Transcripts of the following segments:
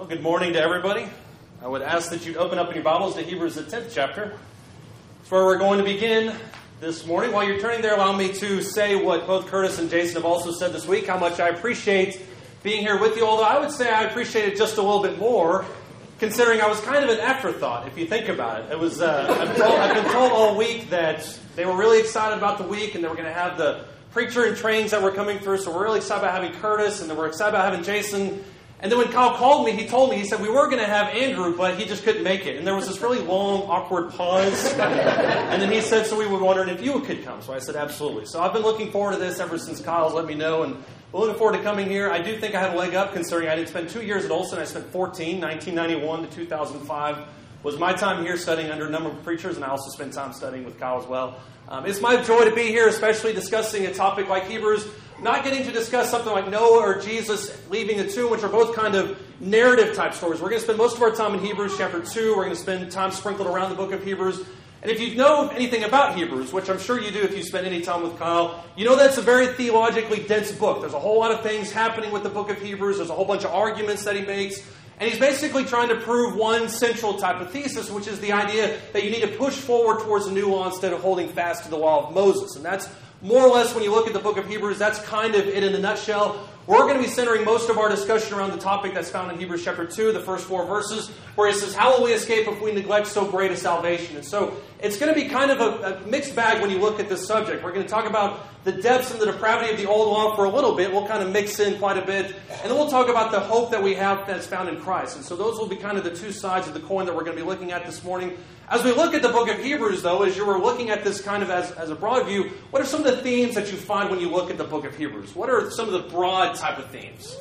Good morning to everybody. I would ask that you'd open up in your Bibles to Hebrews, the 10th chapter. It's where we're going to begin this morning. While you're turning there, allow me to say what both Curtis and Jason have also said this week, how much I appreciate being here with you, although I would say I appreciate it just a little bit more, considering I was kind of an afterthought, if you think about it. It was I've been told all week that they were really excited about the week, and they were going to have the preacher and trains that were coming through, so we're really excited about having Curtis, and then we're excited about having Jason. And then when Kyle called me, he told me, he said, we were going to have Andrew, but he just couldn't make it. And there was this really long, awkward pause. And then he said, so we were wondering if you could come. So I said, absolutely. So I've been looking forward to this ever since Kyle's let me know. And we're looking forward to coming here. I do think I have a leg up, considering I didn't spend 2 years at Olson. I spent 1991 to 2005 was my time here studying under a number of preachers. And I also spent time studying with Kyle as well. It's my joy to be here, especially discussing a topic like Hebrews. Not getting to discuss something like Noah or Jesus leaving the tomb, which are both kind of narrative-type stories. We're going to spend most of our time in Hebrews chapter 2. We're going to spend time sprinkled around the book of Hebrews. And if you know anything about Hebrews, which I'm sure you do if you spend any time with Kyle, you know that's a very theologically dense book. There's a whole lot of things happening with the book of Hebrews. There's a whole bunch of arguments that he makes. And he's basically trying to prove one central type of thesis, which is the idea that you need to push forward towards the new law instead of holding fast to the law of Moses. And that's more or less, when you look at the book of Hebrews, that's kind of it in a nutshell. We're going to be centering most of our discussion around the topic that's found in Hebrews chapter 2, the first 4 verses, where he says, how will we escape if we neglect so great a salvation? And so it's going to be kind of a mixed bag when you look at this subject. We're going to talk about the depths and the depravity of the old law for a little bit. We'll kind of mix in quite a bit. And then we'll talk about the hope that we have that's found in Christ. And so those will be kind of the two sides of the coin that we're going to be looking at this morning. As we look at the book of Hebrews, though, as you were looking at this kind of as a broad view, what are some of the themes that you find when you look at the book of Hebrews? What are some of the broad type of themes?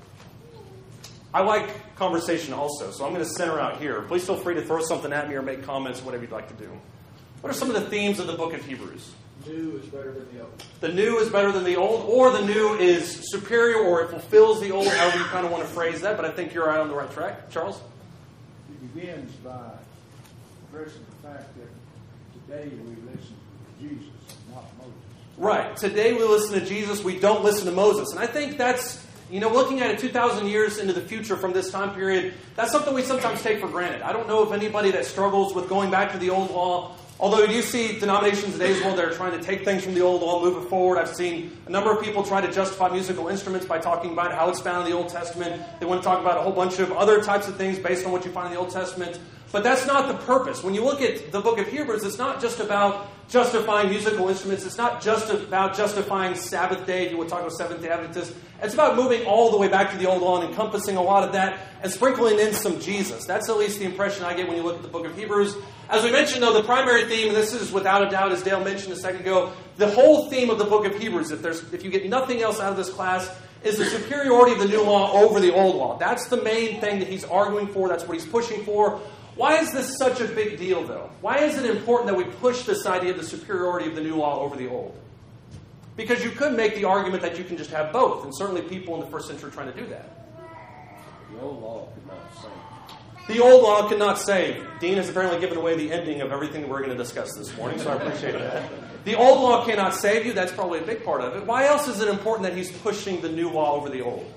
I like conversation also, so I'm going to center out here. Please feel free to throw something at me or make comments, whatever you'd like to do. What are some of the themes of the book of Hebrews? New is better than the old. The new is better than the old, or the new is superior, or it fulfills the old, however you kind of want to phrase that, but I think you're right on the right track. Charles? It begins by addressing the fact that today we listen to Jesus, not Moses. Right. Today we listen to Jesus, we don't listen to Moses. And I think that's, looking at it 2,000 years into the future from this time period, that's something we sometimes take for granted. I don't know if anybody that struggles with going back to the old law, although you see denominations in today's world that are trying to take things from the old law, move it forward. I've seen a number of people try to justify musical instruments by talking about how it's found in the Old Testament. They want to talk about a whole bunch of other types of things based on what you find in the Old Testament. But that's not the purpose. When you look at the book of Hebrews, it's not just about justifying musical instruments. It's not just about justifying Sabbath day, if you would talk about Seventh-day Adventists. It's about moving all the way back to the old law and encompassing a lot of that and sprinkling in some Jesus. That's at least the impression I get when you look at the book of Hebrews. As we mentioned, though, the primary theme, and this is without a doubt, as Dale mentioned a second ago, the whole theme of the book of Hebrews, if you get nothing else out of this class, is the superiority of the new law over the old law. That's the main thing that he's arguing for. That's what he's pushing for. Why is this such a big deal, though? Why is it important that we push this idea of the superiority of the new law over the old? Because you could make the argument that you can just have both, and certainly people in the first century are trying to do that. The old law could not save. The old law cannot save. Dean has apparently given away the ending of everything we're going to discuss this morning, so I appreciate that. The old law cannot save you. That's probably a big part of it. Why else is it important that he's pushing the new law over the old?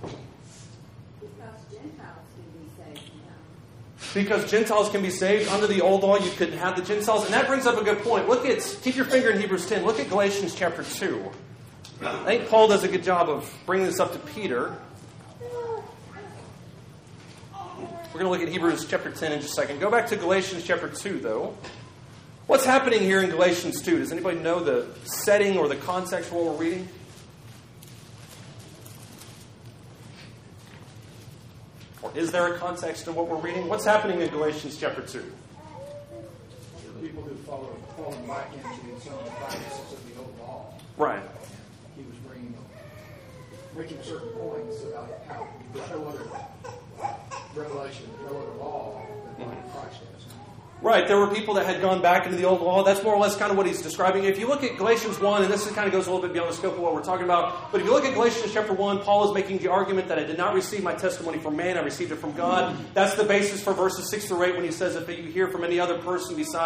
Because Gentiles can be saved. Under the old law, you couldn't have the Gentiles. And that brings up a good point. Keep your finger in Hebrews 10. Look at Galatians chapter 2. I think Paul does a good job of bringing this up to Peter. We're going to look at Hebrews chapter 10 in just a second. Go back to Galatians chapter 2, though. What's happening here in Galatians 2? Does anybody know the setting or the context for what we're reading? Or is there a context to what we're reading? What's happening in Galatians chapter 2? People who follow back into some of the practices of the old law. Right. He was making certain points about how there's no other revelation, no other law than what Christ has. Right, there were people that had gone back into the old law. That's more or less kind of what he's describing. If you look at Galatians 1, and this kind of goes a little bit beyond the scope of what we're talking about, but if you look at Galatians chapter 1, Paul is making the argument that I did not receive my testimony from man, I received it from God. That's the basis for verses 6 through 8 when he says, if you hear from any other person besides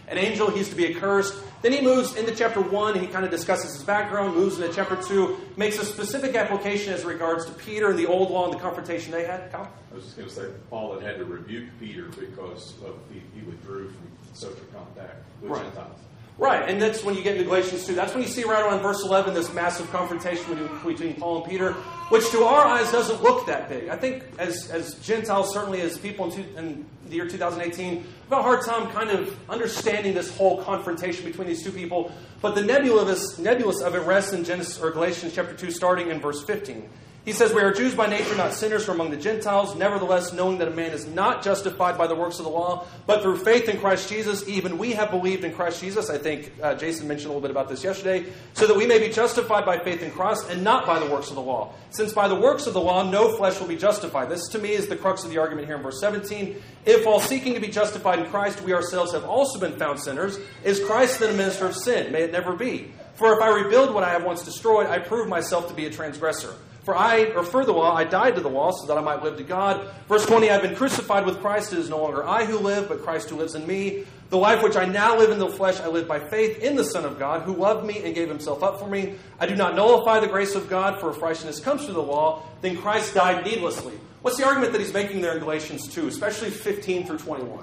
an angel. He's to be accursed. Then he moves into chapter 1, and he kind of discusses his background, moves into chapter 2, makes a specific application as regards to Peter and the old law and the confrontation they had. Kyle? I was just going to say, Paul had to rebuke Peter because he withdrew from social contact with Gentiles. Right, and that's when you get into Galatians 2. That's when you see right around verse 11 this massive confrontation between Paul and Peter, which to our eyes doesn't look that big. I think as Gentiles, certainly as people in the year 2018, we've got a hard time kind of understanding this whole confrontation between these two people. But the nebulous of it rests in Galatians chapter 2, starting in verse 15. He says, "We are Jews by nature, not sinners from among the Gentiles. Nevertheless, knowing that a man is not justified by the works of the law, but through faith in Christ Jesus, even we have believed in Christ Jesus." I think Jason mentioned a little bit about this yesterday. "So that we may be justified by faith in Christ and not by the works of the law. Since by the works of the law, no flesh will be justified." This, to me, is the crux of the argument here in verse 17. "If while seeking to be justified in Christ, we ourselves have also been found sinners, is Christ then a minister of sin? May it never be. For if I rebuild what I have once destroyed, I prove myself to be a transgressor. For the law, I died to the law so that I might live to God." Verse 20, "I've been crucified with Christ. It is no longer I who live, but Christ who lives in me. The life which I now live in the flesh, I live by faith in the Son of God, who loved me and gave himself up for me. I do not nullify the grace of God, for if righteousness comes through the law, then Christ died needlessly." What's the argument that he's making there in Galatians 2, especially 15 through 21?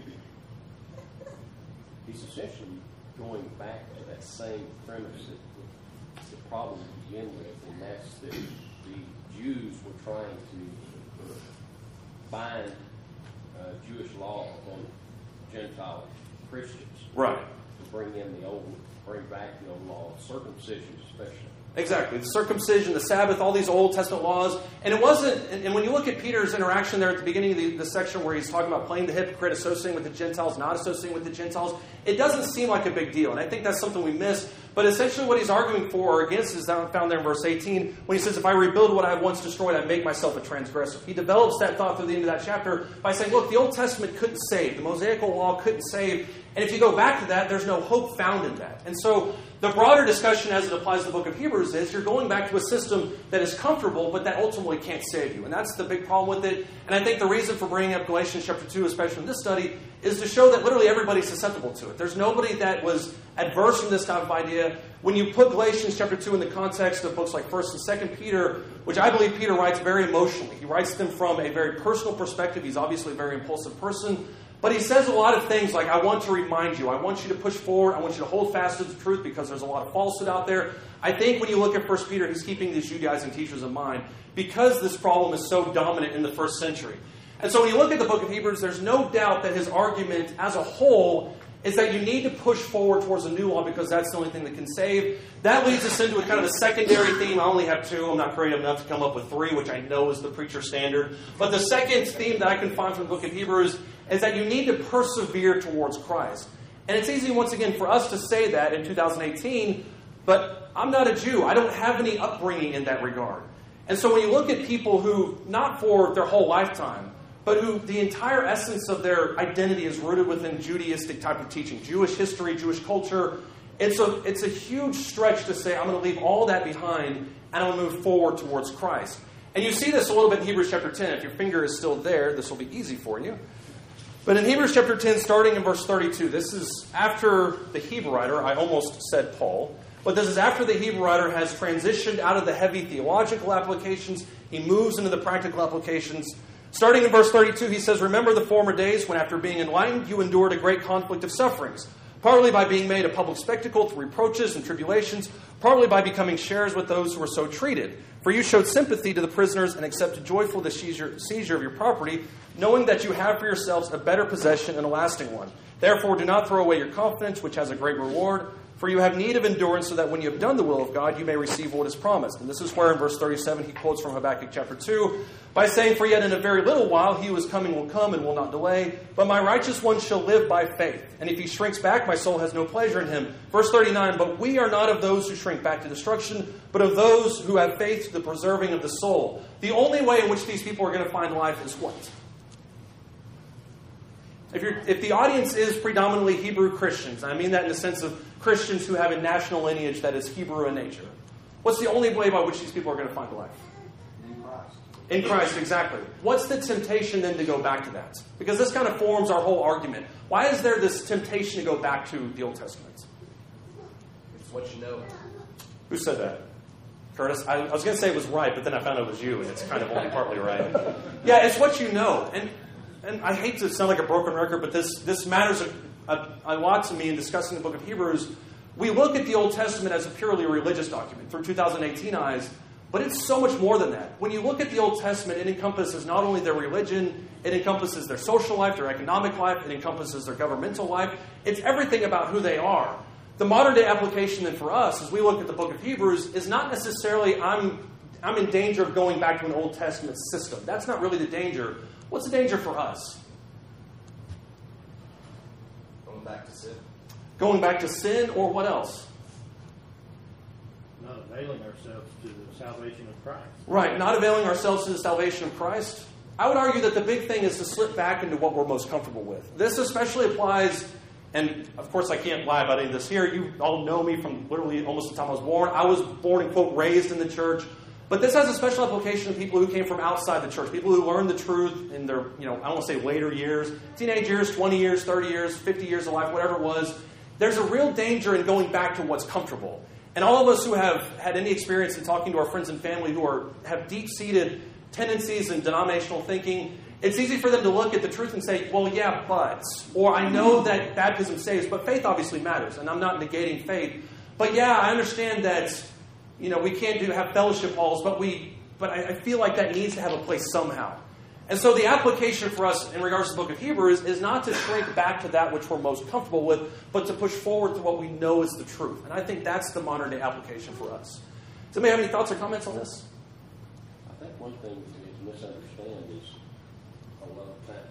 He's essentially going back to that same premise that the problem to begin with, and that's that the Jews were trying to bind Jewish law on Gentile Christians. Right. To bring back the old law, circumcision especially. Exactly. The circumcision, the Sabbath, all these Old Testament laws. And it wasn't, and when you look at Peter's interaction there at the beginning of the section where he's talking about playing the hypocrite, associating with the Gentiles, not associating with the Gentiles, it doesn't seem like a big deal. And I think that's something we miss. But essentially what he's arguing for or against is found there in verse 18 when he says, "If I rebuild what I have once destroyed, I make myself a transgressor." He develops that thought through the end of that chapter by saying, look, the Old Testament couldn't save. The Mosaical law couldn't save. And if you go back to that, there's no hope found in that. And so the broader discussion as it applies to the book of Hebrews is you're going back to a system that is comfortable, but that ultimately can't save you. And that's the big problem with it. And I think the reason for bringing up Galatians chapter 2, especially in this study, is to show that literally everybody's susceptible to it. There's nobody that was adverse from this type of idea. When you put Galatians chapter 2 in the context of books like 1st and 2nd Peter, which I believe Peter writes very emotionally. He writes them from a very personal perspective. He's obviously a very impulsive person. But he says a lot of things like, I want to remind you, I want you to push forward, I want you to hold fast to the truth because there's a lot of falsehood out there. I think when you look at 1 Peter, he's keeping these Judaizing teachers in mind because this problem is so dominant in the first century. And so when you look at the book of Hebrews, there's no doubt that his argument as a whole is that you need to push forward towards a new law because that's the only thing that can save. That leads us into a kind of a secondary theme. I only have two. I'm not creative enough to come up with three, which I know is the preacher standard. But the second theme that I can find from the book of Hebrews is that you need to persevere towards Christ. And it's easy, once again, for us to say that in 2018, but I'm not a Jew. I don't have any upbringing in that regard. And so when you look at people who, not for their whole lifetime, but who the entire essence of their identity is rooted within Judaistic type of teaching, Jewish history, Jewish culture, it's a huge stretch to say, I'm going to leave all that behind and I'm going to move forward towards Christ. And you see this a little bit in Hebrews chapter 10. If your finger is still there, this will be easy for you. But in Hebrews chapter 10, starting in verse 32, this is after the Hebrew writer, I almost said Paul, but this is after the Hebrew writer has transitioned out of the heavy theological applications. He moves into the practical applications. Starting in verse 32, he says, "Remember the former days when after being enlightened, you endured a great conflict of sufferings, partly by being made a public spectacle through reproaches and tribulations, partly by becoming sharers with those who were so treated. For you showed sympathy to the prisoners and accepted joyfully the seizure of your property, knowing that you have for yourselves a better possession and a lasting one. Therefore do not throw away your confidence, which has a great reward. For you have need of endurance, so that when you have done the will of God, you may receive what is promised." And this is where in verse 37 he quotes from Habakkuk chapter 2 by saying, "For yet in a very little while he who is coming will come and will not delay. But my righteous one shall live by faith. And if he shrinks back, my soul has no pleasure in him." Verse 39, "But we are not of those who shrink back to destruction, but of those who have faith to the preserving of the soul." The only way in which these people are going to find life is what? If the audience is predominantly Hebrew Christians, I mean that in the sense of Christians who have a national lineage that is Hebrew in nature, what's the only way by which these people are going to find life? In Christ. In Christ, exactly. What's the temptation then to go back to that? Because this kind of forms our whole argument. Why is there this temptation to go back to the Old Testament? It's what you know. Who said that? Curtis? I was going to say it was right, but then I found it was you, and it's kind of only partly right. Yeah, it's what you know. And I hate to sound like a broken record, but this matters a lot to me in discussing the book of Hebrews. We look at the Old Testament as a purely religious document through 2018 eyes, but it's so much more than that. When you look at the Old Testament, it encompasses not only their religion, it encompasses their social life, their economic life, it encompasses their governmental life. It's everything about who they are. The modern day application then for us, as we look at the book of Hebrews, is not necessarily I'm in danger of going back to an Old Testament system. That's not really the danger. What's the danger for us? Going back to sin. Going back to sin, or what else? Not availing ourselves to the salvation of Christ. Right, not availing ourselves to the salvation of Christ. I would argue that the big thing is to slip back into what we're most comfortable with. This especially applies, and of course I can't lie about any of this here. You all know me from literally almost the time I was born. I was born and, quote, raised in the church. But this has a special application to people who came from outside the church, people who learned the truth in their, I don't want to say later years, teenage years, 20 years, 30 years, 50 years of life, whatever it was. There's a real danger in going back to what's comfortable. And all of us who have had any experience in talking to our friends and family who have deep-seated tendencies in denominational thinking, it's easy for them to look at the truth and say, well, yeah, but. Or I know that baptism saves, but faith obviously matters. And I'm not negating faith. But yeah, I understand that we can't have fellowship halls, but I feel like that needs to have a place somehow. And so the application for us in regards to the book of Hebrews is not to shrink back to that which we're most comfortable with, but to push forward to what we know is the truth. And I think that's the modern day application for us. Does anybody have any thoughts or comments on this? I think one thing to misunderstand is a lot of time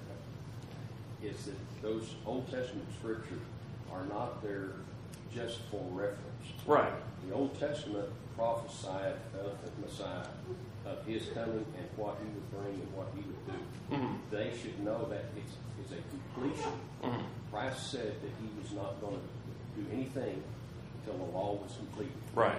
is that those Old Testament scriptures are not there just for reference. Right. The Old Testament prophesied of the Messiah, of his coming and what he would bring and what he would do. Mm-hmm. They should know that it's a completion. Mm-hmm. Christ said that he was not going to do anything until the law was completed. Right.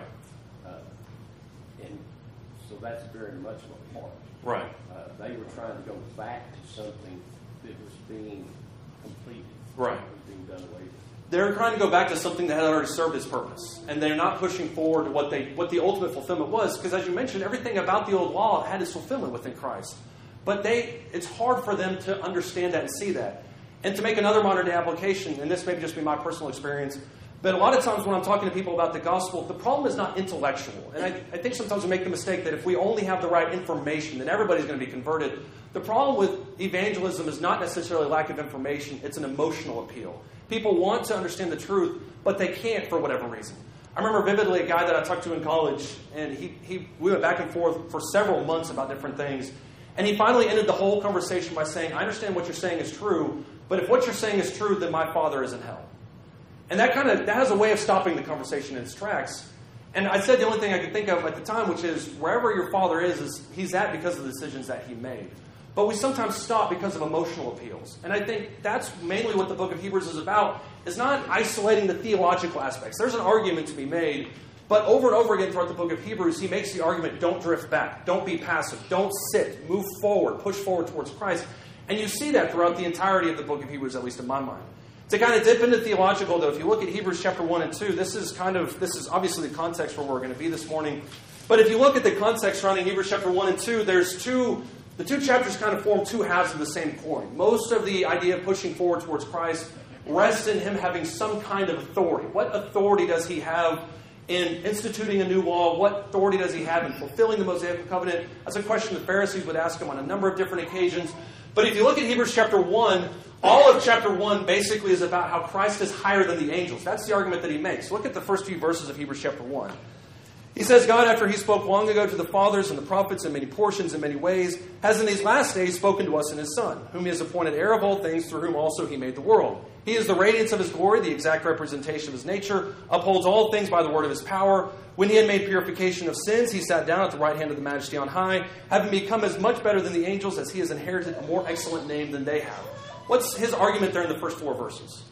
And so that's very much a part. Right. They were trying to go back to something that was being completed. Right. Being done away with. They're trying to go back to something that had already served its purpose. And they're not pushing forward to what the ultimate fulfillment was. Because as you mentioned, everything about the old law had its fulfillment within Christ. But it's hard for them to understand that and see that. And to make another modern day application, and this may just be my personal experience, but a lot of times when I'm talking to people about the gospel, the problem is not intellectual. And I think sometimes we make the mistake that if we only have the right information, then everybody's going to be converted. The problem with evangelism is not necessarily lack of information, it's an emotional appeal. People want to understand the truth, but they can't for whatever reason. I remember vividly a guy that I talked to in college, and we went back and forth for several months about different things. And he finally ended the whole conversation by saying, I understand what you're saying is true, but if what you're saying is true, then my Father is in hell. And that has a way of stopping the conversation in its tracks. And I said the only thing I could think of at the time, which is wherever your Father is he's at because of the decisions that he made. But we sometimes stop because of emotional appeals. And I think that's mainly what the book of Hebrews is about, is not isolating the theological aspects. There's an argument to be made, but over and over again throughout the book of Hebrews, he makes the argument, don't drift back, don't be passive, don't sit, move forward, push forward towards Christ. And you see that throughout the entirety of the book of Hebrews, at least in my mind. To kind of dip into theological, though, if you look at Hebrews chapter 1 and 2, this is obviously the context where we're going to be this morning. But if you look at the context surrounding Hebrews chapter 1 and 2, the two chapters kind of form two halves of the same coin. Most of the idea of pushing forward towards Christ rests in him having some kind of authority. What authority does he have in instituting a new law? What authority does he have in fulfilling the Mosaic covenant? That's a question the Pharisees would ask him on a number of different occasions. But if you look at Hebrews chapter 1, all of chapter 1 basically is about how Christ is higher than the angels. That's the argument that he makes. Look at the first few verses of Hebrews chapter 1. He says, God, after he spoke long ago to the fathers and the prophets in many portions and many ways, has in these last days spoken to us in his Son, whom he has appointed heir of all things, through whom also he made the world. He is the radiance of his glory, the exact representation of his nature, upholds all things by the word of his power. When he had made purification of sins, he sat down at the right hand of the Majesty on high, having become as much better than the angels as he has inherited a more excellent name than they have. What's his argument there in the first 4 verses?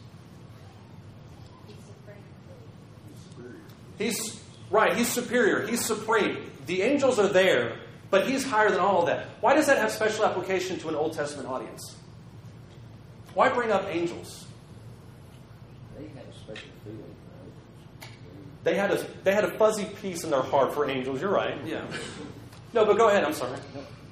He's superior. He's supreme. The angels are there. But he's higher than all of that. Why does that have special application to an Old Testament audience? Why bring up angels? They had a special feeling for angels. They had a fuzzy peace in their heart for angels. You're right. Yeah. No, but go ahead. I'm sorry.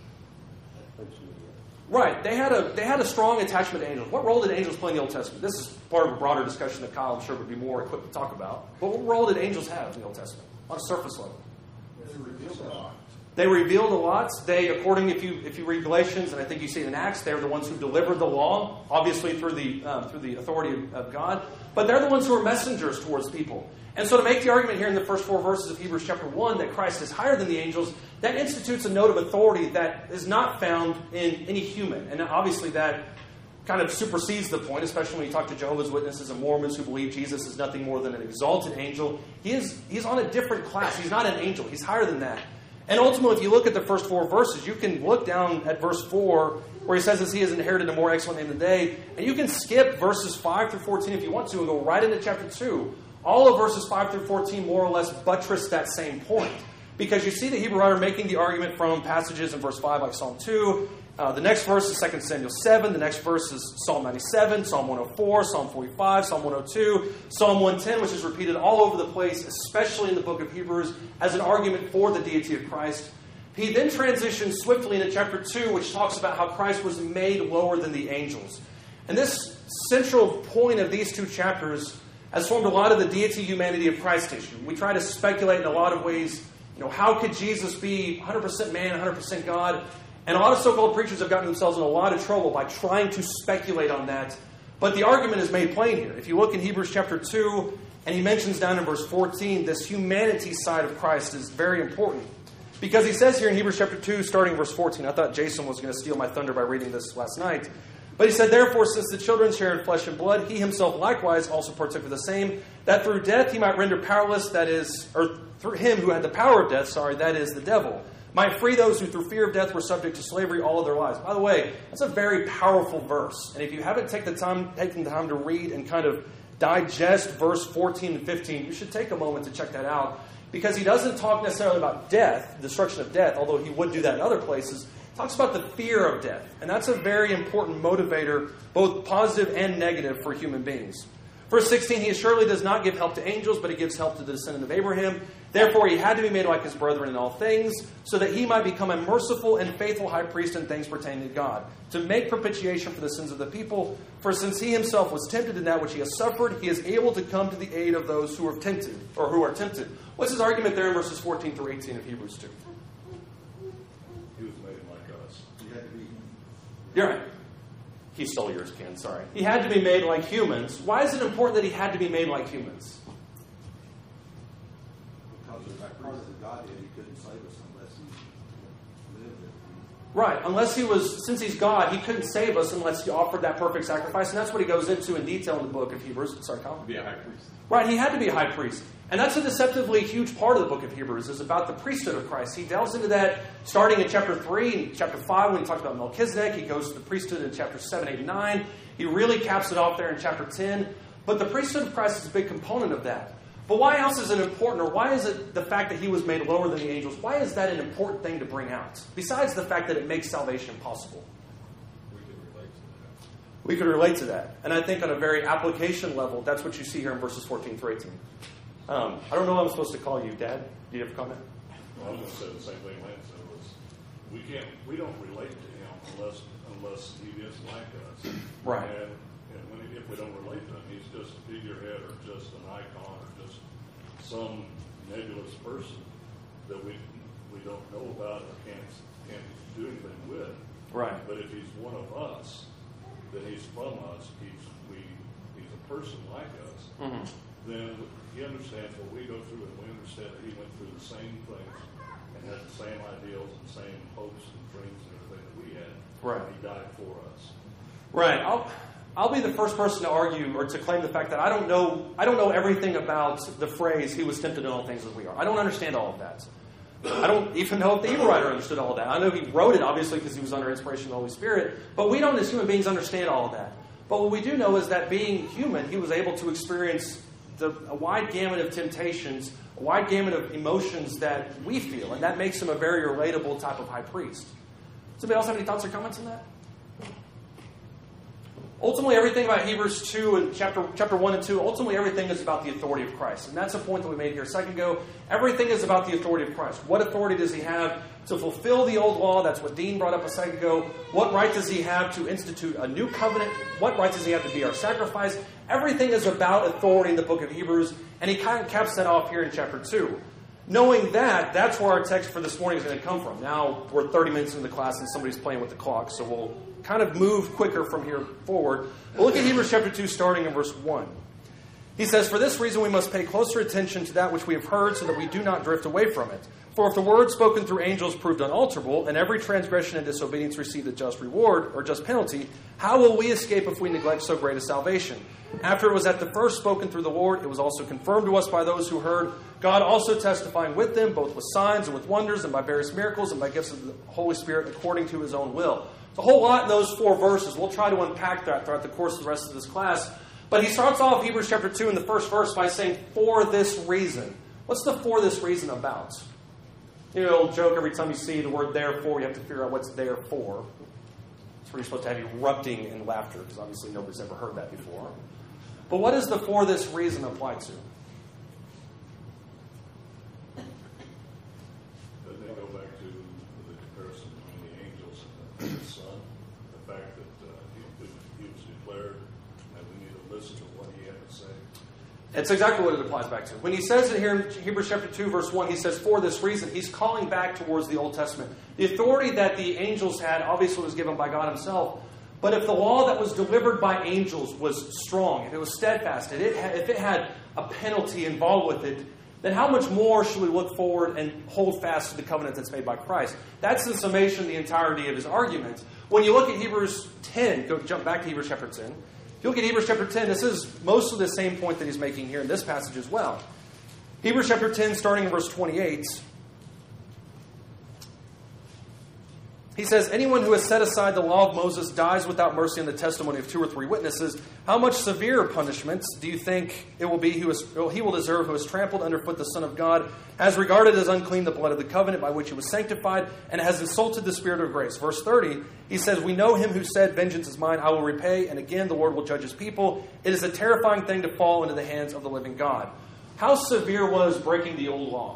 Right. They had a strong attachment to angels. What role did angels play in the Old Testament? This is part of a broader discussion that Kyle, I'm sure, would be more equipped to talk about. But what role did angels have in the Old Testament on a surface level? They revealed a lot. They, according, if you read Galatians, and I think you see it in Acts, they're the ones who delivered the law, obviously through the authority of God. But they're the ones who are messengers towards people. And so to make the argument here in the first 4 verses of Hebrews chapter 1 that Christ is higher than the angels, that institutes a note of authority that is not found in any human. And obviously that kind of supersedes the point, especially when you talk to Jehovah's Witnesses and Mormons who believe Jesus is nothing more than an exalted angel. He's on a different class. He's not an angel. He's higher than that. And ultimately, if you look at the first 4 verses, you can look down at verse 4, where he says, as he has inherited a more excellent name than they, and you can skip verses 5 through 14 if you want to and go right into chapter 2. All of verses 5 through 14 more or less buttress that same point. Because you see the Hebrew writer making the argument from passages in verse 5 like Psalm 2. The next verse is 2 Samuel 7. The next verse is Psalm 97, Psalm 104, Psalm 45, Psalm 102, Psalm 110, which is repeated all over the place, especially in the book of Hebrews, as an argument for the deity of Christ. He then transitions swiftly into chapter 2, which talks about how Christ was made lower than the angels. And this central point of these 2 chapters has formed a lot of the deity-humanity of Christ issue. We try to speculate in a lot of ways, how could Jesus be 100% man, 100% God? And a lot of so-called preachers have gotten themselves in a lot of trouble by trying to speculate on that. But the argument is made plain here. If you look in Hebrews chapter 2, and he mentions down in verse 14, this humanity side of Christ is very important. Because he says here in Hebrews chapter 2, starting verse 14, I thought Jason was going to steal my thunder by reading this last night. But he said, therefore, since the children share in flesh and blood, he himself likewise also partook of the same, that through death he might render powerless, or through him who had the power of death, that is, the devil, might free those who through fear of death were subject to slavery all of their lives. By the way, that's a very powerful verse. And if you haven't taken the time to read and kind of digest verse 14 and 15, you should take a moment to check that out. Because he doesn't talk necessarily about death, destruction of death, although he would do that in other places. He talks about the fear of death. And that's a very important motivator, both positive and negative, for human beings. Verse 16, he assuredly does not give help to angels, but he gives help to the descendant of Abraham. Therefore, he had to be made like his brethren in all things, so that he might become a merciful and faithful high priest in things pertaining to God, to make propitiation for the sins of the people. For since he himself was tempted in that which he has suffered, he is able to come to the aid of those who are tempted, or who are tempted. What's his argument there in verses 14 through 18 of Hebrews 2? He was made like us. He had to be. You're right. He stole yours, Ken. Sorry. He had to be made like humans. Why is it important that he had to be made like humans? Because of that part of the Godhead, he couldn't save us unless he lived it. Right. Since he's God, he couldn't save us unless he offered that perfect sacrifice. And that's what he goes into in detail in the book of Hebrews. Sorry, Colin. Be a high priest. Right. He had to be a high priest. And that's a deceptively huge part of the book of Hebrews, is about the priesthood of Christ. He delves into that starting in chapter 3 and chapter 5 when he talks about Melchizedek. He goes to the priesthood in chapter 7, 8, and 9. He really caps it off there in chapter 10. But the priesthood of Christ is a big component of that. But why else is it important, or why is it the fact that he was made lower than the angels, why is that an important thing to bring out? Besides the fact that it makes salvation possible. We could relate to that. And I think on a very application level, that's what you see here in verses 14 through 18. I don't know what I'm supposed to call you, Dad. Do you have a comment? Well, I'm going to say the same thing Lance said was, we don't relate to him unless he is like us. Right. And if we don't relate to him, he's just a figurehead or just an icon or just some nebulous person that we don't know about or can't do anything with. Right. But if he's one of us, then he's from us. He's a person like us. Mm-hmm. Then he understands what we go through, and we understand that he went through the same things and had the same ideals and same hopes and dreams and everything that we had. Right. He died for us. Right. I'll be the first person to argue or to claim the fact that I don't know everything about the phrase "he was tempted in all things as we are." I don't understand all of that. I don't even know if the Hebrew writer understood all of that. I know he wrote it, obviously, because he was under inspiration of the Holy Spirit. But we don't, as human beings, understand all of that. But what we do know is that being human, he was able to experience a wide gamut of temptations a wide gamut of emotions that we feel, and that makes him a very relatable type of high priest. Does anybody else have any thoughts or comments on that? Ultimately, everything about Hebrews 2 and chapter 1 and 2, ultimately everything is about the authority of Christ. And that's a point that we made here a second ago. Everything is about the authority of Christ. What authority does he have to fulfill the old law? That's what Dean brought up a second ago. What right does he have to institute a new covenant? What right does he have to be our sacrifice? Everything is about authority in the book of Hebrews. And he kind of caps that off here in chapter 2. Knowing that, that's where our text for this morning is going to come from. Now we're 30 minutes into the class and somebody's playing with the clock, so we'll kind of move quicker from here forward. We'll look at Hebrews chapter 2 starting in verse 1. He says, "For this reason we must pay closer attention to that which we have heard so that we do not drift away from it. For if the word spoken through angels proved unalterable, and every transgression and disobedience received a just reward or just penalty, how will we escape if we neglect so great a salvation? After it was at the first spoken through the Lord, it was also confirmed to us by those who heard, God also testifying with them, both with signs and with wonders, and by various miracles, and by gifts of the Holy Spirit according to his own will." It's a whole lot in those 4 verses. We'll try to unpack that throughout the course of the rest of this class. But he starts off Hebrews chapter 2 in the first verse by saying, "For this reason." What's the "for this reason" about? You know, old joke, every time you see the word "therefore," you have to figure out what's there for. It's where you're supposed to have erupting in laughter, because obviously nobody's ever heard that before. But what does the "for this reason" apply to? Doesn't it go back to the comparison between the angels and the Son? The fact that he was declared, and we need to listen to what he had to say. It's exactly what it applies back to. When he says it here in Hebrews chapter 2, verse 1, he says, "For this reason," he's calling back towards the Old Testament. The authority that the angels had obviously was given by God himself. But if the law that was delivered by angels was strong, if it was steadfast, if it had a penalty involved with it, then how much more should we look forward and hold fast to the covenant that's made by Christ? That's in summation the entirety of his argument. When you look at Hebrews 10, jump back to Hebrews chapter 10. If you look at Hebrews chapter 10, this is mostly the same point that he's making here in this passage as well. Hebrews chapter 10, starting in verse 28. He says, "Anyone who has set aside the law of Moses dies without mercy on the testimony of 2 or 3 witnesses. How much severer punishments do you think it will be he will deserve who has trampled underfoot the Son of God, has regarded as unclean the blood of the covenant by which he was sanctified, and has insulted the Spirit of grace?" Verse 30, he says, "We know him who said, 'Vengeance is mine, I will repay,' and again the Lord will judge his people. It is a terrifying thing to fall into the hands of the living God." How severe was breaking the old law?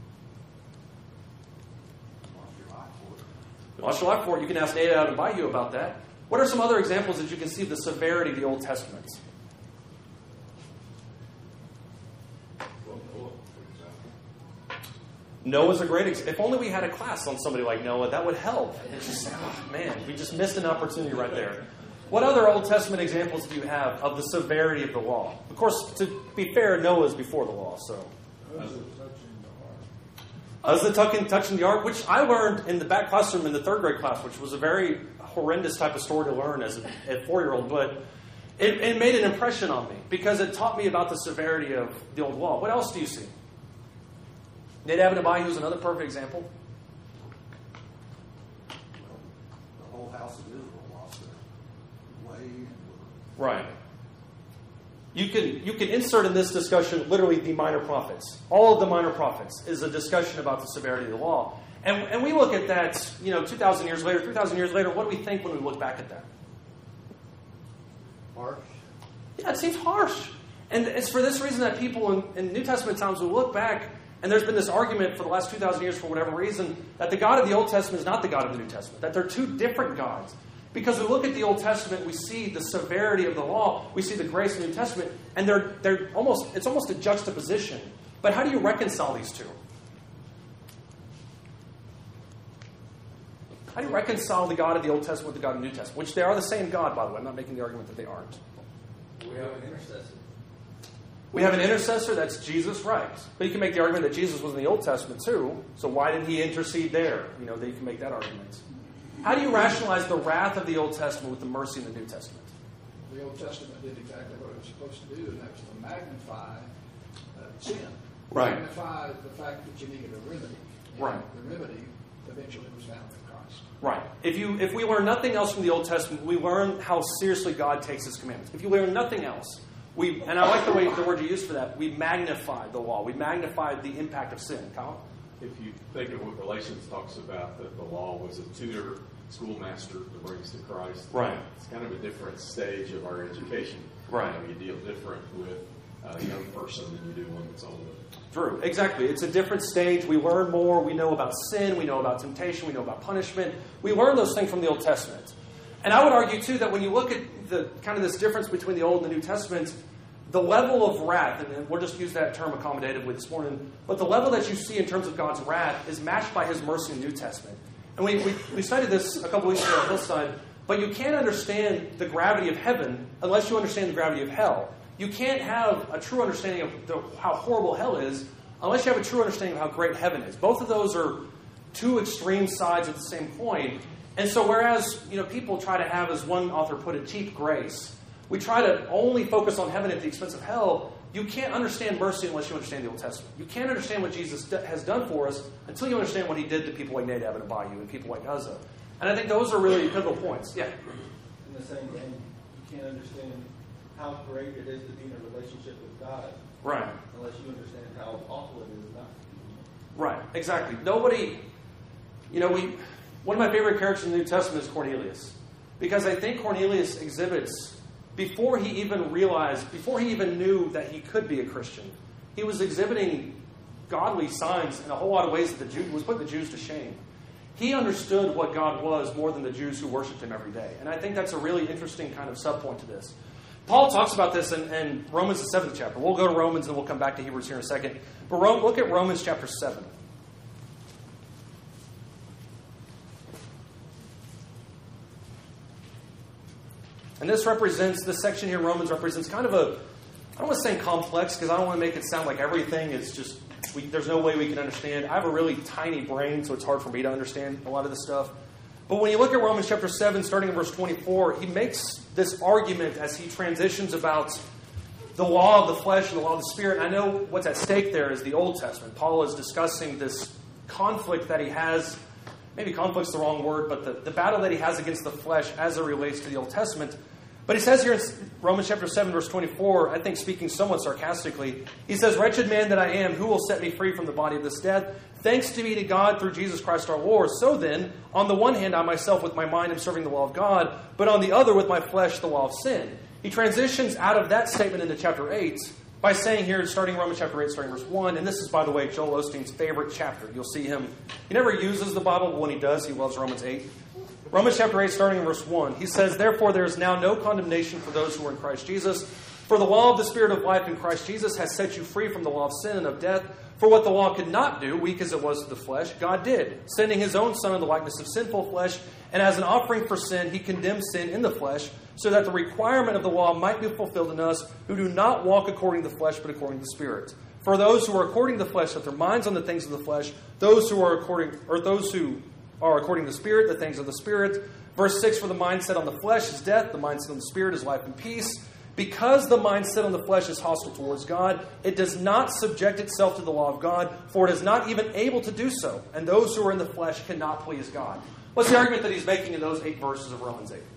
Lost your life for it. You can ask Nate out and Bayou about that. What are some other examples that you can see of the severity of the Old Testament? Well, Noah, for example. Noah's a great example. If only we had a class on somebody like Noah, that would help. It's just, man, we just missed an opportunity right there. What other Old Testament examples do you have of the severity of the law? Of course, to be fair, Noah's before the law, so. The touching the ark, which I learned in the back classroom in the 3rd grade class, which was a very horrendous type of story to learn as a 4-year-old, but it made an impression on me because it taught me about the severity of the old law. What else do you see? Nadab and Abihu is another perfect example. The whole house of Israel lost their way and were Right. You can insert in this discussion literally the minor prophets. All of the minor prophets is a discussion about the severity of the law. And we look at that, 2,000 years later, 3,000 years later, what do we think when we look back at that? Harsh. Yeah, it seems harsh. And it's for this reason that people in New Testament times will look back, and there's been this argument for the last 2,000 years for whatever reason, that the God of the Old Testament is not the God of the New Testament, that they're 2 different gods. Because we look at the Old Testament, we see the severity of the law, we see the grace of the New Testament, and it's almost a juxtaposition. But how do you reconcile these 2? How do you reconcile the God of the Old Testament with the God of the New Testament? Which they are the same God, by the way. I'm not making the argument that they aren't. We have an intercessor. We have an intercessor, that's Jesus, right. But you can make the argument that Jesus was in the Old Testament too, so why didn't he intercede there? You can make that argument. How do you rationalize the wrath of the Old Testament with the mercy in the New Testament? The Old Testament did exactly what it was supposed to do, and that was to magnify sin. Right. Magnify the fact that you needed a remedy. And Right. the remedy eventually was found in Christ. Right. If we learn nothing else from the Old Testament, we learn how seriously God takes his commandments. If you learn nothing else, And I like the word you used for that. We magnified the law. We magnified the impact of sin. Kyle? If you think of what Galatians talks about, that the law was a tutor, schoolmaster to bring us to Christ. Right. It's kind of a different stage of our education. Right. You deal different with a young person than you do one that's older. True. Exactly. It's a different stage. We learn more. We know about sin. We know about temptation. We know about punishment. We learn those things from the Old Testament. And I would argue, too, that when you look at the kind of this difference between the Old and the New Testament, the level of wrath, and we'll just use that term accommodatively this morning, but the level that you see in terms of God's wrath is matched by His mercy in the New Testament. And we studied this a couple weeks ago at Hillside, but you can't understand the gravity of heaven unless you understand the gravity of hell. You can't have a true understanding of how horrible hell is unless you have a true understanding of how great heaven is. Both of those are two extreme sides of the same coin. And so whereas people try to have, as one author put it, cheap grace, we try to only focus on heaven at the expense of hell, you can't understand mercy unless you understand the Old Testament. You can't understand what Jesus has done for us until you understand what He did to people like Nadab and Abihu and people like Uzzah. And I think those are really pivotal points. Yeah? In the same vein, you can't understand how great it is to be in a relationship with God. Right. Unless you understand how awful it is not to be. Right, exactly. Nobody, one of my favorite characters in the New Testament is Cornelius. Because I think Cornelius exhibits, before he even knew that he could be a Christian, he was exhibiting godly signs in a whole lot of ways that was putting the Jews to shame. He understood what God was more than the Jews who worshipped Him every day. And I think that's a really interesting kind of subpoint to this. Paul talks about this in Romans, the 7th chapter. We'll go to Romans and we'll come back to Hebrews here in a second. But look at Romans chapter 7. And this section here in Romans represents kind of I don't want to say complex because I don't want to make it sound like everything is just, there's no way we can understand. I have a really tiny brain, so it's hard for me to understand a lot of this stuff. But when you look at Romans chapter 7, starting in verse 24, he makes this argument as he transitions about the law of the flesh and the law of the Spirit. And I know what's at stake there is the Old Testament. Paul is discussing this conflict that he has. Maybe conflict's the wrong word, but the battle that he has against the flesh as it relates to the Old Testament. But he says here in Romans chapter 7, verse 24, I think speaking somewhat sarcastically, he says, "Wretched man that I am, who will set me free from the body of this death? Thanks be to God through Jesus Christ our Lord. So then, on the one hand, I myself with my mind am serving the law of God, but on the other with my flesh the law of sin." He transitions out of that statement into chapter 8 by saying here, starting Romans chapter 8, starting verse 1, and this is, by the way, Joel Osteen's favorite chapter. You'll see him, he never uses the Bible, but when he does, he loves Romans 8. Romans chapter 8, starting in verse 1, he says, "Therefore there is now no condemnation for those who are in Christ Jesus. For the law of the Spirit of life in Christ Jesus has set you free from the law of sin and of death. For what the law could not do, weak as it was to the flesh, God did, sending His own Son in the likeness of sinful flesh, and as an offering for sin, He condemned sin in the flesh, so that the requirement of the law might be fulfilled in us, who do not walk according to the flesh, but according to the Spirit. For those who are according to the flesh set their minds on the things of the flesh, those who are according to the Spirit, the things of the Spirit." Verse 6, "For the mindset on the flesh is death, the mindset on the Spirit is life and peace. Because the mindset on the flesh is hostile towards God, it does not subject itself to the law of God, for it is not even able to do so. And those who are in the flesh cannot please God." What's the argument that he's making in those 8 verses of Romans 8?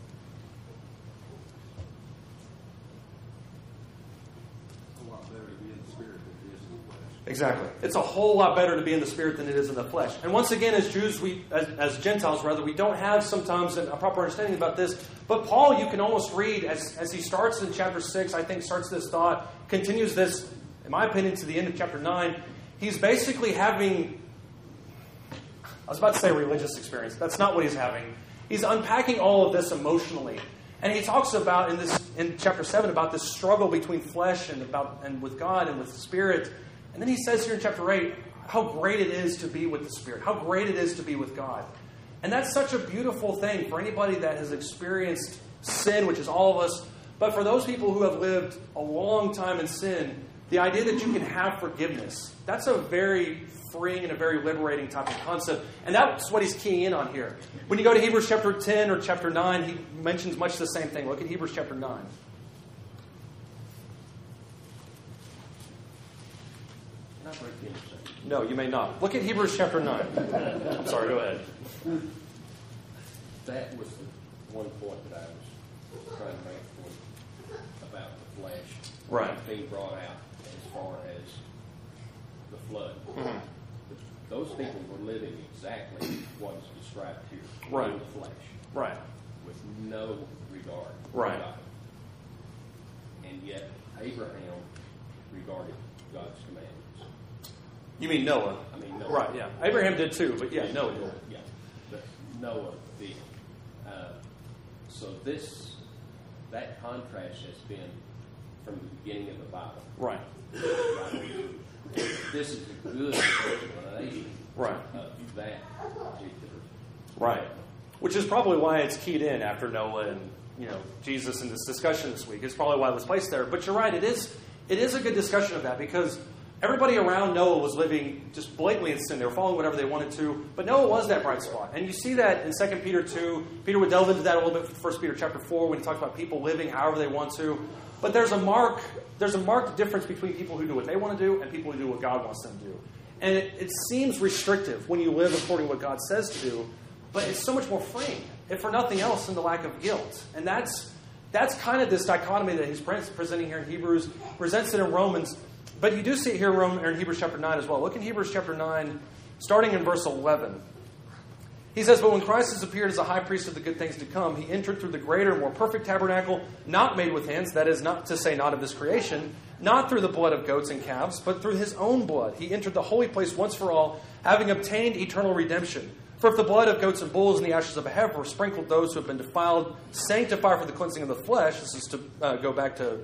A lot better to be in the Spirit than it is in the flesh. Exactly. It's a whole lot better to be in the Spirit than it is in the flesh. And once again, as Jews, as Gentiles, we don't have sometimes a proper understanding about this. But Paul, you can almost read, as he starts in chapter 6, I think starts this thought, continues this, in my opinion, to the end of chapter 9. He's basically having, I was about to say religious experience. That's not what he's having. He's unpacking all of this emotionally. And he talks about, in chapter 7, about this struggle between flesh and with God and with the Spirit. And then he says here in chapter 8, how great it is to be with the Spirit. How great it is to be with God. And that's such a beautiful thing for anybody that has experienced sin, which is all of us. But for those people who have lived a long time in sin, the idea that you can have forgiveness, that's a very freeing and a very liberating type of concept. And that's what he's keying in on here. When you go to Hebrews chapter 10 or chapter 9, he mentions much the same thing. Look at Hebrews chapter 9. No, you may not. Look at Hebrews chapter 9. I'm sorry, go ahead. That was the one point that I was trying to make about the flesh. Right. being brought out as far as the flood. Mhm. Those people were living exactly what is described here, Right. in the flesh, Right. with no regard Right. for God. And yet Abraham regarded God's commandments. You mean Noah? I mean, Noah. Right, yeah. Abraham did too, but yeah, Noah did. Yeah, but Noah did. So that contrast has been from the beginning of the Bible. Right. This is a good explanation Right. of that particular. Right. Which is probably why it's keyed in after Noah and Jesus in this discussion this week. It's probably why it was placed there. But you're right, it is a good discussion of that because everybody around Noah was living just blatantly in sin. They were following whatever they wanted to. But Noah was that bright spot. And you see that in 2 Peter 2. Peter would delve into that a little bit for 1 Peter chapter 4 when he talks about people living however they want to. But there's a marked difference between people who do what they want to do and people who do what God wants them to do. And it seems restrictive when you live according to what God says to do, but it's so much more freeing, if for nothing else, than the lack of guilt. And that's kind of this dichotomy that he's presenting here in Hebrews, presents it in Romans, but you do see it here in Hebrews chapter 9 as well. Look in Hebrews chapter 9, starting in verse 11. He says, "But when Christ has appeared as a high priest of the good things to come, he entered through the greater, more perfect tabernacle, not made with hands, that is not to say not of this creation, not through the blood of goats and calves, but through his own blood. He entered the holy place once for all, having obtained eternal redemption. For if the blood of goats and bulls and the ashes of a heifer sprinkled those who have been defiled, sanctify for the cleansing of the flesh," this is to go back to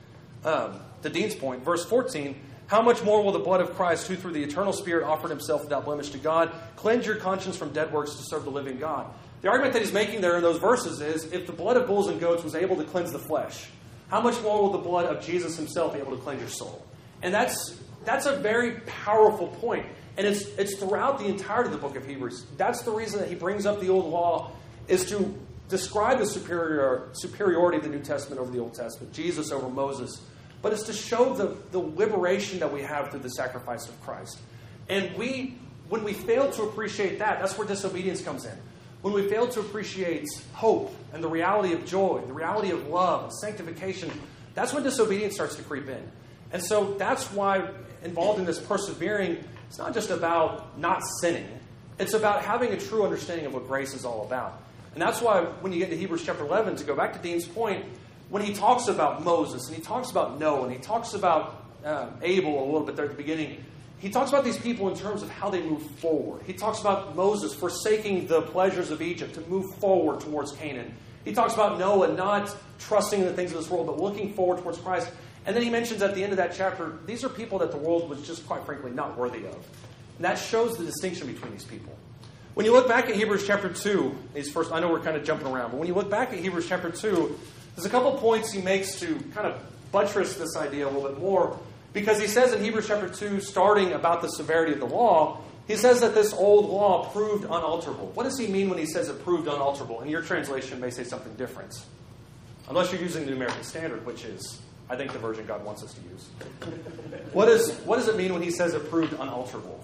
Dean's point, verse 14, "How much more will the blood of Christ, who through the eternal Spirit offered himself without blemish to God, cleanse your conscience from dead works to serve the living God?" The argument that he's making there in those verses is, if the blood of bulls and goats was able to cleanse the flesh, how much more will the blood of Jesus himself be able to cleanse your soul? And that's a very powerful point. And it's throughout the entirety of the book of Hebrews. That's the reason that he brings up the old law, is to describe the superiority of the New Testament over the Old Testament, Jesus over Moses. But it's to show the liberation that we have through the sacrifice of Christ. And when we fail to appreciate that, that's where disobedience comes in. When we fail to appreciate hope and the reality of joy, the reality of love and sanctification, that's when disobedience starts to creep in. And so that's why involved in this persevering, it's not just about not sinning. It's about having a true understanding of what grace is all about. And that's why when you get to Hebrews chapter 11, to go back to Dean's point, when he talks about Moses, and he talks about Noah, and he talks about Abel a little bit there at the beginning, he talks about these people in terms of how they move forward. He talks about Moses forsaking the pleasures of Egypt to move forward towards Canaan. He talks about Noah not trusting in the things of this world, but looking forward towards Christ. And then he mentions at the end of that chapter, these are people that the world was just, quite frankly, not worthy of. And that shows the distinction between these people. When you look back at Hebrews chapter 2, I know we're kind of jumping around, but when you look back at Hebrews chapter 2, there's a couple points he makes to kind of buttress this idea a little bit more, because he says in Hebrews chapter 2, starting about the severity of the law, he says that this old law proved unalterable. What does he mean when he says it proved unalterable? And your translation may say something different. Unless you're using the New American Standard, which is, I think, the version God wants us to use. What does it mean when he says it proved unalterable?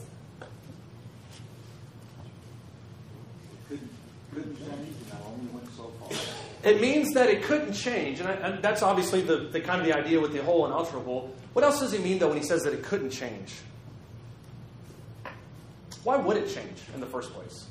Couldn't change, and I only went so far. It means that it couldn't change, and that's obviously the kind of the idea with the whole unalterable. What else does he mean, though, when he says that it couldn't change? Why would it change in the first place?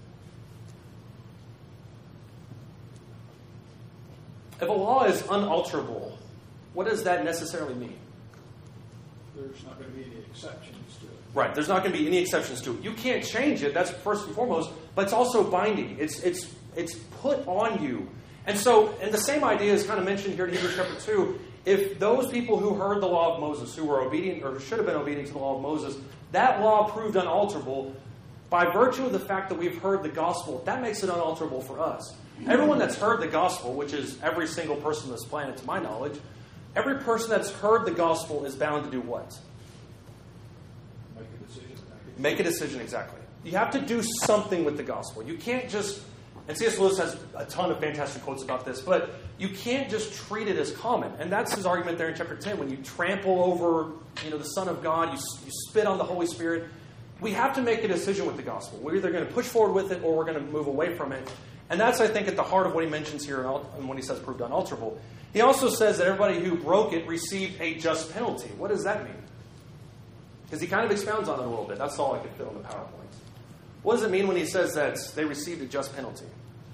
If a law is unalterable, what does that necessarily mean? There's not going to be any exceptions to it. Right, there's not going to be any exceptions to it. You can't change it, that's first and foremost, but it's also binding. It's put on you. And the same idea is kind of mentioned here in Hebrews chapter 2. If those people who heard the law of Moses, who were obedient or should have been obedient to the law of Moses, that law proved unalterable, by virtue of the fact that we've heard the gospel, that makes it unalterable for us. Everyone that's heard the gospel, which is every single person on this planet to my knowledge, every person that's heard the gospel is bound to do what? Make a decision. Make a decision, exactly. You have to do something with the gospel. You can't just, and C.S. Lewis has a ton of fantastic quotes about this, but you can't just treat it as common. And that's his argument there in chapter 10. When you trample over the Son of God, you spit on the Holy Spirit, we have to make a decision with the gospel. We're either going to push forward with it or we're going to move away from it. And that's, I think, at the heart of what he mentions here and when he says proved unalterable. He also says that everybody who broke it received a just penalty. What does that mean? Because he kind of expounds on it a little bit. That's all I could fit on the PowerPoint. What does it mean when he says that they received a just penalty?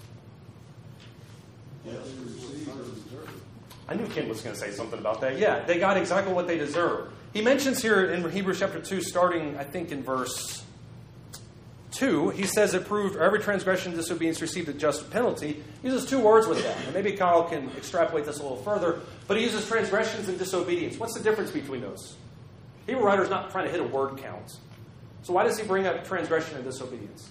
I knew Ken was going to say something about that. Yeah, they got exactly what they deserved. He mentions here in Hebrews chapter 2, starting, I think, in verse 2, he says it proved every transgression and disobedience received a just penalty. He uses two words with that. And maybe Kyle can extrapolate this a little further. But he uses transgressions and disobedience. What's the difference between those? Hebrew writer's not trying to hit a word count. So why does he bring up transgression and disobedience?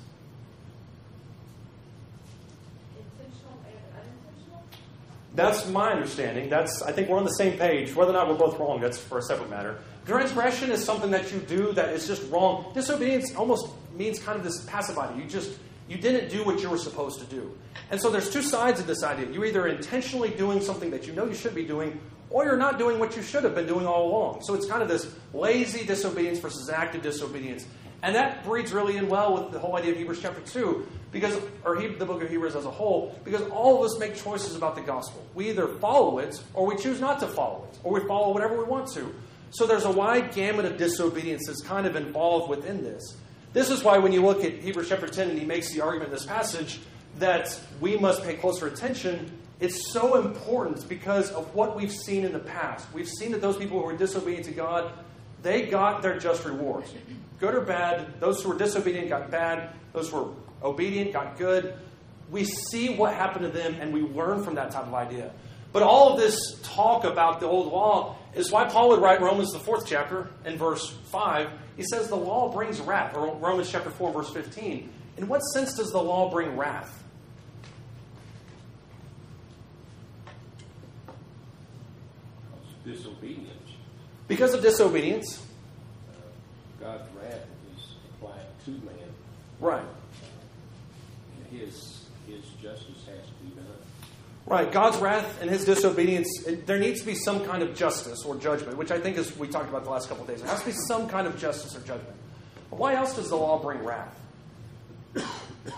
Intentional and unintentional? That's my understanding. I think we're on the same page. Whether or not we're both wrong, that's for a separate matter. Transgression is something that you do that is just wrong. Disobedience almost means kind of this passive idea. You didn't do what you were supposed to do. And so there's two sides of this idea. You're either intentionally doing something that you know you should be doing, or you're not doing what you should have been doing all along. So it's kind of this lazy disobedience versus active disobedience. And that breeds really in well with the whole idea of Hebrews chapter 2, the book of Hebrews as a whole, because all of us make choices about the gospel. We either follow it, or we choose not to follow it, or we follow whatever we want to. So there's a wide gamut of disobedience that's kind of involved within this. This is why when you look at Hebrews chapter 10 and he makes the argument in this passage that we must pay closer attention, it's so important because of what we've seen in the past. We've seen that those people who were disobedient to God, they got their just rewards. Good or bad, those who were disobedient got bad. Those who were obedient got good. We see what happened to them and we learn from that type of idea. But all of this talk about the old law is why Paul would write Romans, the 4th chapter, in verse 5. He says the law brings wrath, or Romans chapter 4, verse 15. In what sense does the law bring wrath? Disobedience. Because of disobedience. God's wrath is applied to man. Right. And his justice has to be done. Right. God's wrath and his disobedience, there needs to be some kind of justice or judgment, which I think is we talked about the last couple of days. There has to be some kind of justice or judgment. But why else does the law bring wrath? There's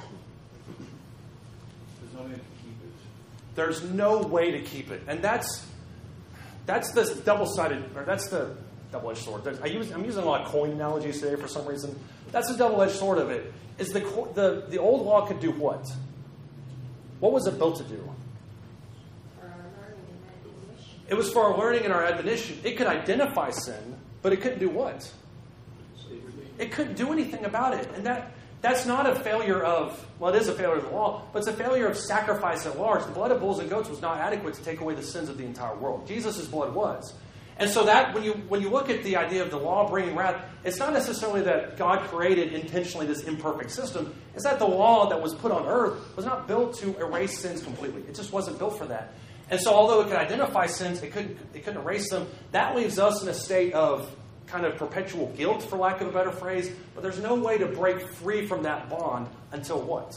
no way to keep it. There's no way to keep it. And that's the double-sided, or that's the double-edged sword. I'm using a lot of coin analogies today for some reason. That's the double-edged sword of it. Is the old law could do what? What was it built to do? For our learning and admonition. It was for our learning and our admonition. It could identify sin, but it couldn't do what? It couldn't do anything about it. And that's not a failure of, well, it is a failure of the law, but it's a failure of sacrifice at large. The blood of bulls and goats was not adequate to take away the sins of the entire world. Jesus' blood was. And so that, when you look at the idea of the law bringing wrath, it's not necessarily that God created intentionally this imperfect system. It's that the law that was put on earth was not built to erase sins completely. It just wasn't built for that. And so although it could identify sins, it couldn't erase them. That leaves us in a state of kind of perpetual guilt, for lack of a better phrase. But there's no way to break free from that bond until what?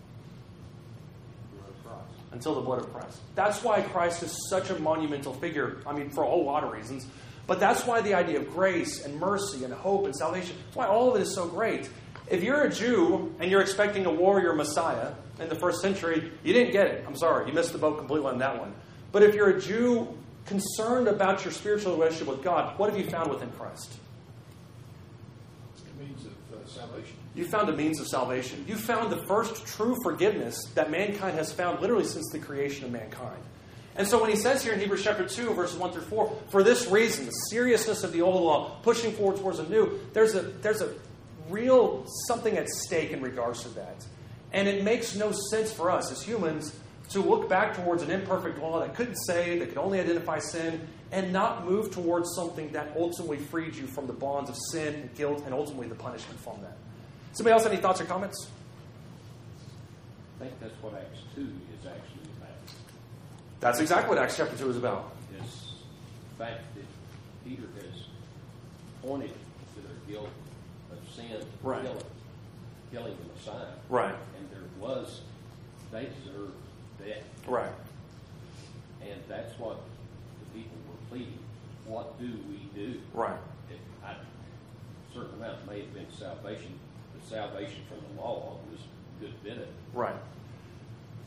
Until the blood of Christ. That's why Christ is such a monumental figure. I mean, for a whole lot of reasons. But that's why the idea of grace and mercy and hope and salvation, that's why all of it is so great. If you're a Jew and you're expecting a warrior Messiah in the first century, you didn't get it. I'm sorry. You missed the boat completely on that one. But if you're a Jew concerned about your spiritual relationship with God, what have you found within Christ? The means of salvation. You found a means of salvation. You found the first true forgiveness that mankind has found literally since the creation of mankind. And so when he says here in Hebrews chapter 2, verses 1 through 4, for this reason, the seriousness of the old law, pushing forward towards a new, there's a real something at stake in regards to that. And it makes no sense for us as humans to look back towards an imperfect law that couldn't save, that could only identify sin, and not move towards something that ultimately freed you from the bonds of sin and guilt and ultimately the punishment from that. Somebody else have any thoughts or comments? I think that's what Acts 2 is actually about. That's exactly what Acts chapter 2 is about. Is the fact that Peter has pointed to their guilt of sin, Right. killing the Messiah. Right. And they deserved death. Right. And that's what the people were pleading. What do we do? Right. A certain amount may have been salvation, but salvation from the law was a good bit of it. Right.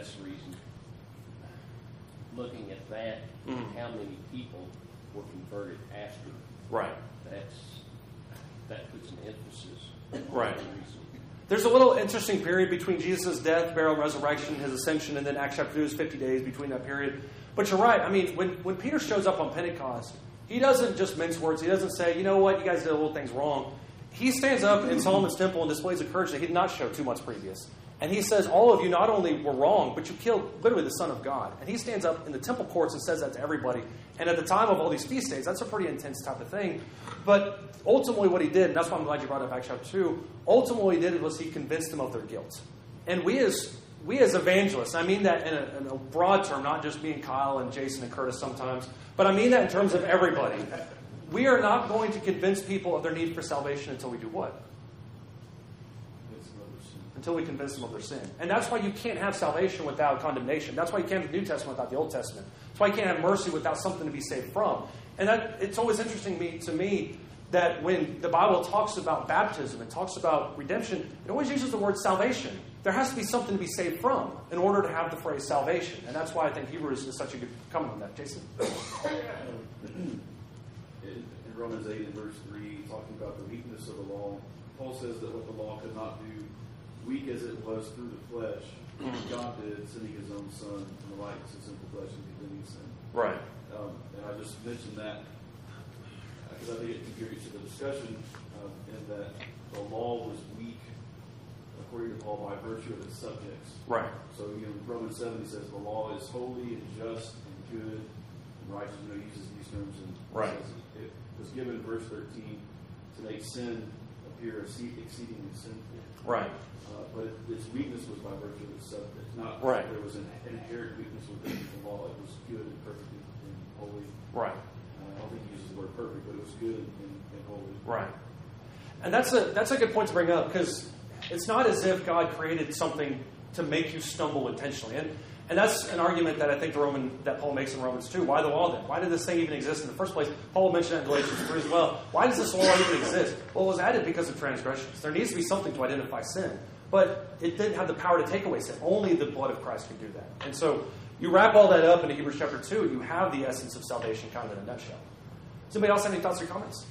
that's the reason. Looking at that, how many people were converted after? Right. That puts an emphasis. Right. On the reason. There's a little interesting period between Jesus' death, burial, and resurrection, his ascension, and then Acts chapter 2 is 50 days between that period. But you're right. I mean, when Peter shows up on Pentecost, he doesn't just mince words. He doesn't say, you know what, you guys did a little things wrong. He stands up in Solomon's temple and displays a courage that he did not show 2 months previous. And he says, all of you not only were wrong, but you killed literally the Son of God. And he stands up in the temple courts and says that to everybody. And at the time of all these feast days, that's a pretty intense type of thing. But ultimately what he did, and that's why I'm glad you brought up Acts chapter 2, ultimately what he did was he convinced them of their guilt. And we as evangelists, I mean that in a broad term, not just me and Kyle and Jason and Curtis sometimes, but I mean that in terms of everybody. We are not going to convince people of their need for salvation until we do what? Until we convince them of their sin. And that's why you can't have salvation without condemnation. That's why you can't have the New Testament without the Old Testament. That's why you can't have mercy without something to be saved from. And it's always interesting to me that when the Bible talks about baptism and talks about redemption, it always uses the word salvation. There has to be something to be saved from in order to have the phrase salvation. And that's why I think Hebrews is such a good comment on that. Jason? In Romans 8 and verse 3, talking about the weakness of the law, Paul says that what the law could not do, weak as it was through the flesh, God did, sending his own Son in the likeness of sinful flesh and condemning sin. Right. And I just mentioned that because I think it contributes to the discussion in that the law was weak, according to Paul, by virtue of its subjects. Right. So, in Romans 7, he says the law is holy and just and good and righteous. He uses these terms. And right. It was given in verse 13 to make sin appear exceedingly sinful. Right. But its weakness was by virtue of its subject. Not right. There was an inherent weakness within the law. It was good and perfect and holy. Right. I don't think he uses the word perfect, but it was good and holy. Right. And that's a good point to bring up, because it's not as if God created something to make you stumble intentionally. And that's an argument that I think that Paul makes in Romans 2. Why the law then? Why did this thing even exist in the first place? Paul mentioned that in Galatians 3 as well. Why does this law even exist? Well, it was added because of transgressions. There needs to be something to identify sin. But it didn't have the power to take away sin. Only the blood of Christ could do that. And so you wrap all that up into Hebrews chapter 2, and you have the essence of salvation kind of in a nutshell. Does anybody else have any thoughts or comments?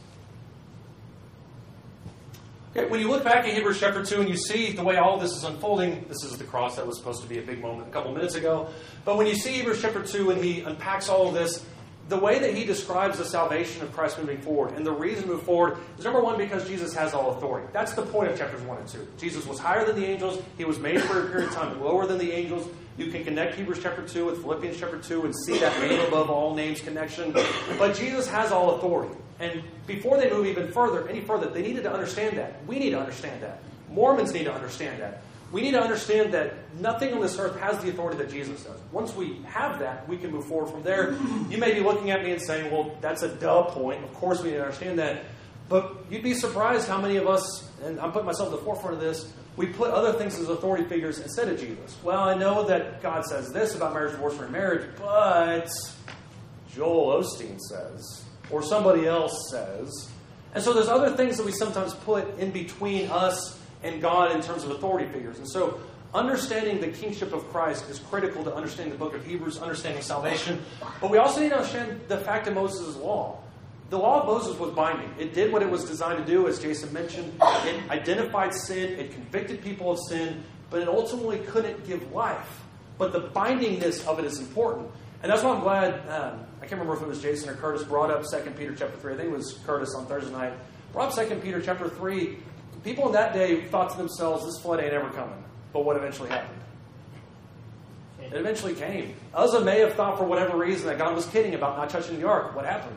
Okay, when you look back at Hebrews chapter 2 and you see the way all of this is unfolding, this is the cross that was supposed to be a big moment a couple minutes ago. But when you see Hebrews chapter 2 and he unpacks all of this, the way that he describes the salvation of Christ moving forward, and the reason to move forward is, number one, because Jesus has all authority. That's the point of chapters 1 and 2. Jesus was higher than the angels. He was made for a period of time lower than the angels. You can connect Hebrews chapter 2 with Philippians chapter 2 and see that name above all names connection. But Jesus has all authority. And before they move any further, they needed to understand that. We need to understand that. Mormons need to understand that. We need to understand that nothing on this earth has the authority that Jesus does. Once we have that, we can move forward from there. You may be looking at me and saying, well, that's a duh point. Of course we need to understand that. But you'd be surprised how many of us, and I'm putting myself at the forefront of this, we put other things as authority figures instead of Jesus. Well, I know that God says this about marriage, divorce, or marriage, but Joel Osteen says, or somebody else says. And so there's other things that we sometimes put in between us and God in terms of authority figures. And so understanding the kingship of Christ is critical to understanding the book of Hebrews, understanding salvation. But we also need to understand the fact of Moses' law. The law of Moses was binding. It did what it was designed to do, as Jason mentioned. It identified sin. It convicted people of sin. But it ultimately couldn't give life. But the bindingness of it is important. And that's why I'm glad, I can't remember if it was Jason or Curtis, brought up 2 Peter chapter 3. I think it was Curtis on Thursday night. Brought up 2 Peter chapter 3. People in that day thought to themselves, this flood ain't ever coming. But what eventually happened? It eventually came. Uzzah may have thought for whatever reason that God was kidding about not touching the ark. What happened?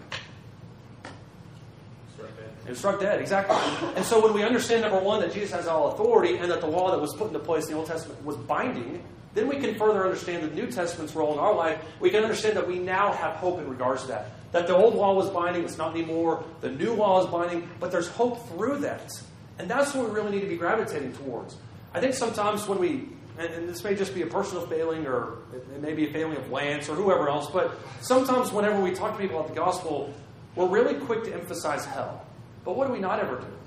It was struck dead, exactly. And so when we understand, number one, that Jesus has all authority and that the law that was put into place in the Old Testament was binding, then we can further understand the New Testament's role in our life. We can understand that we now have hope in regards to that. That the old law was binding, it's not anymore. The new law is binding, but there's hope through that. And that's what we really need to be gravitating towards. I think sometimes when we, and this may just be a personal failing, or it may be a failing of Lance or whoever else, but sometimes whenever we talk to people about the gospel, we're really quick to emphasize hell. But what do we not ever do?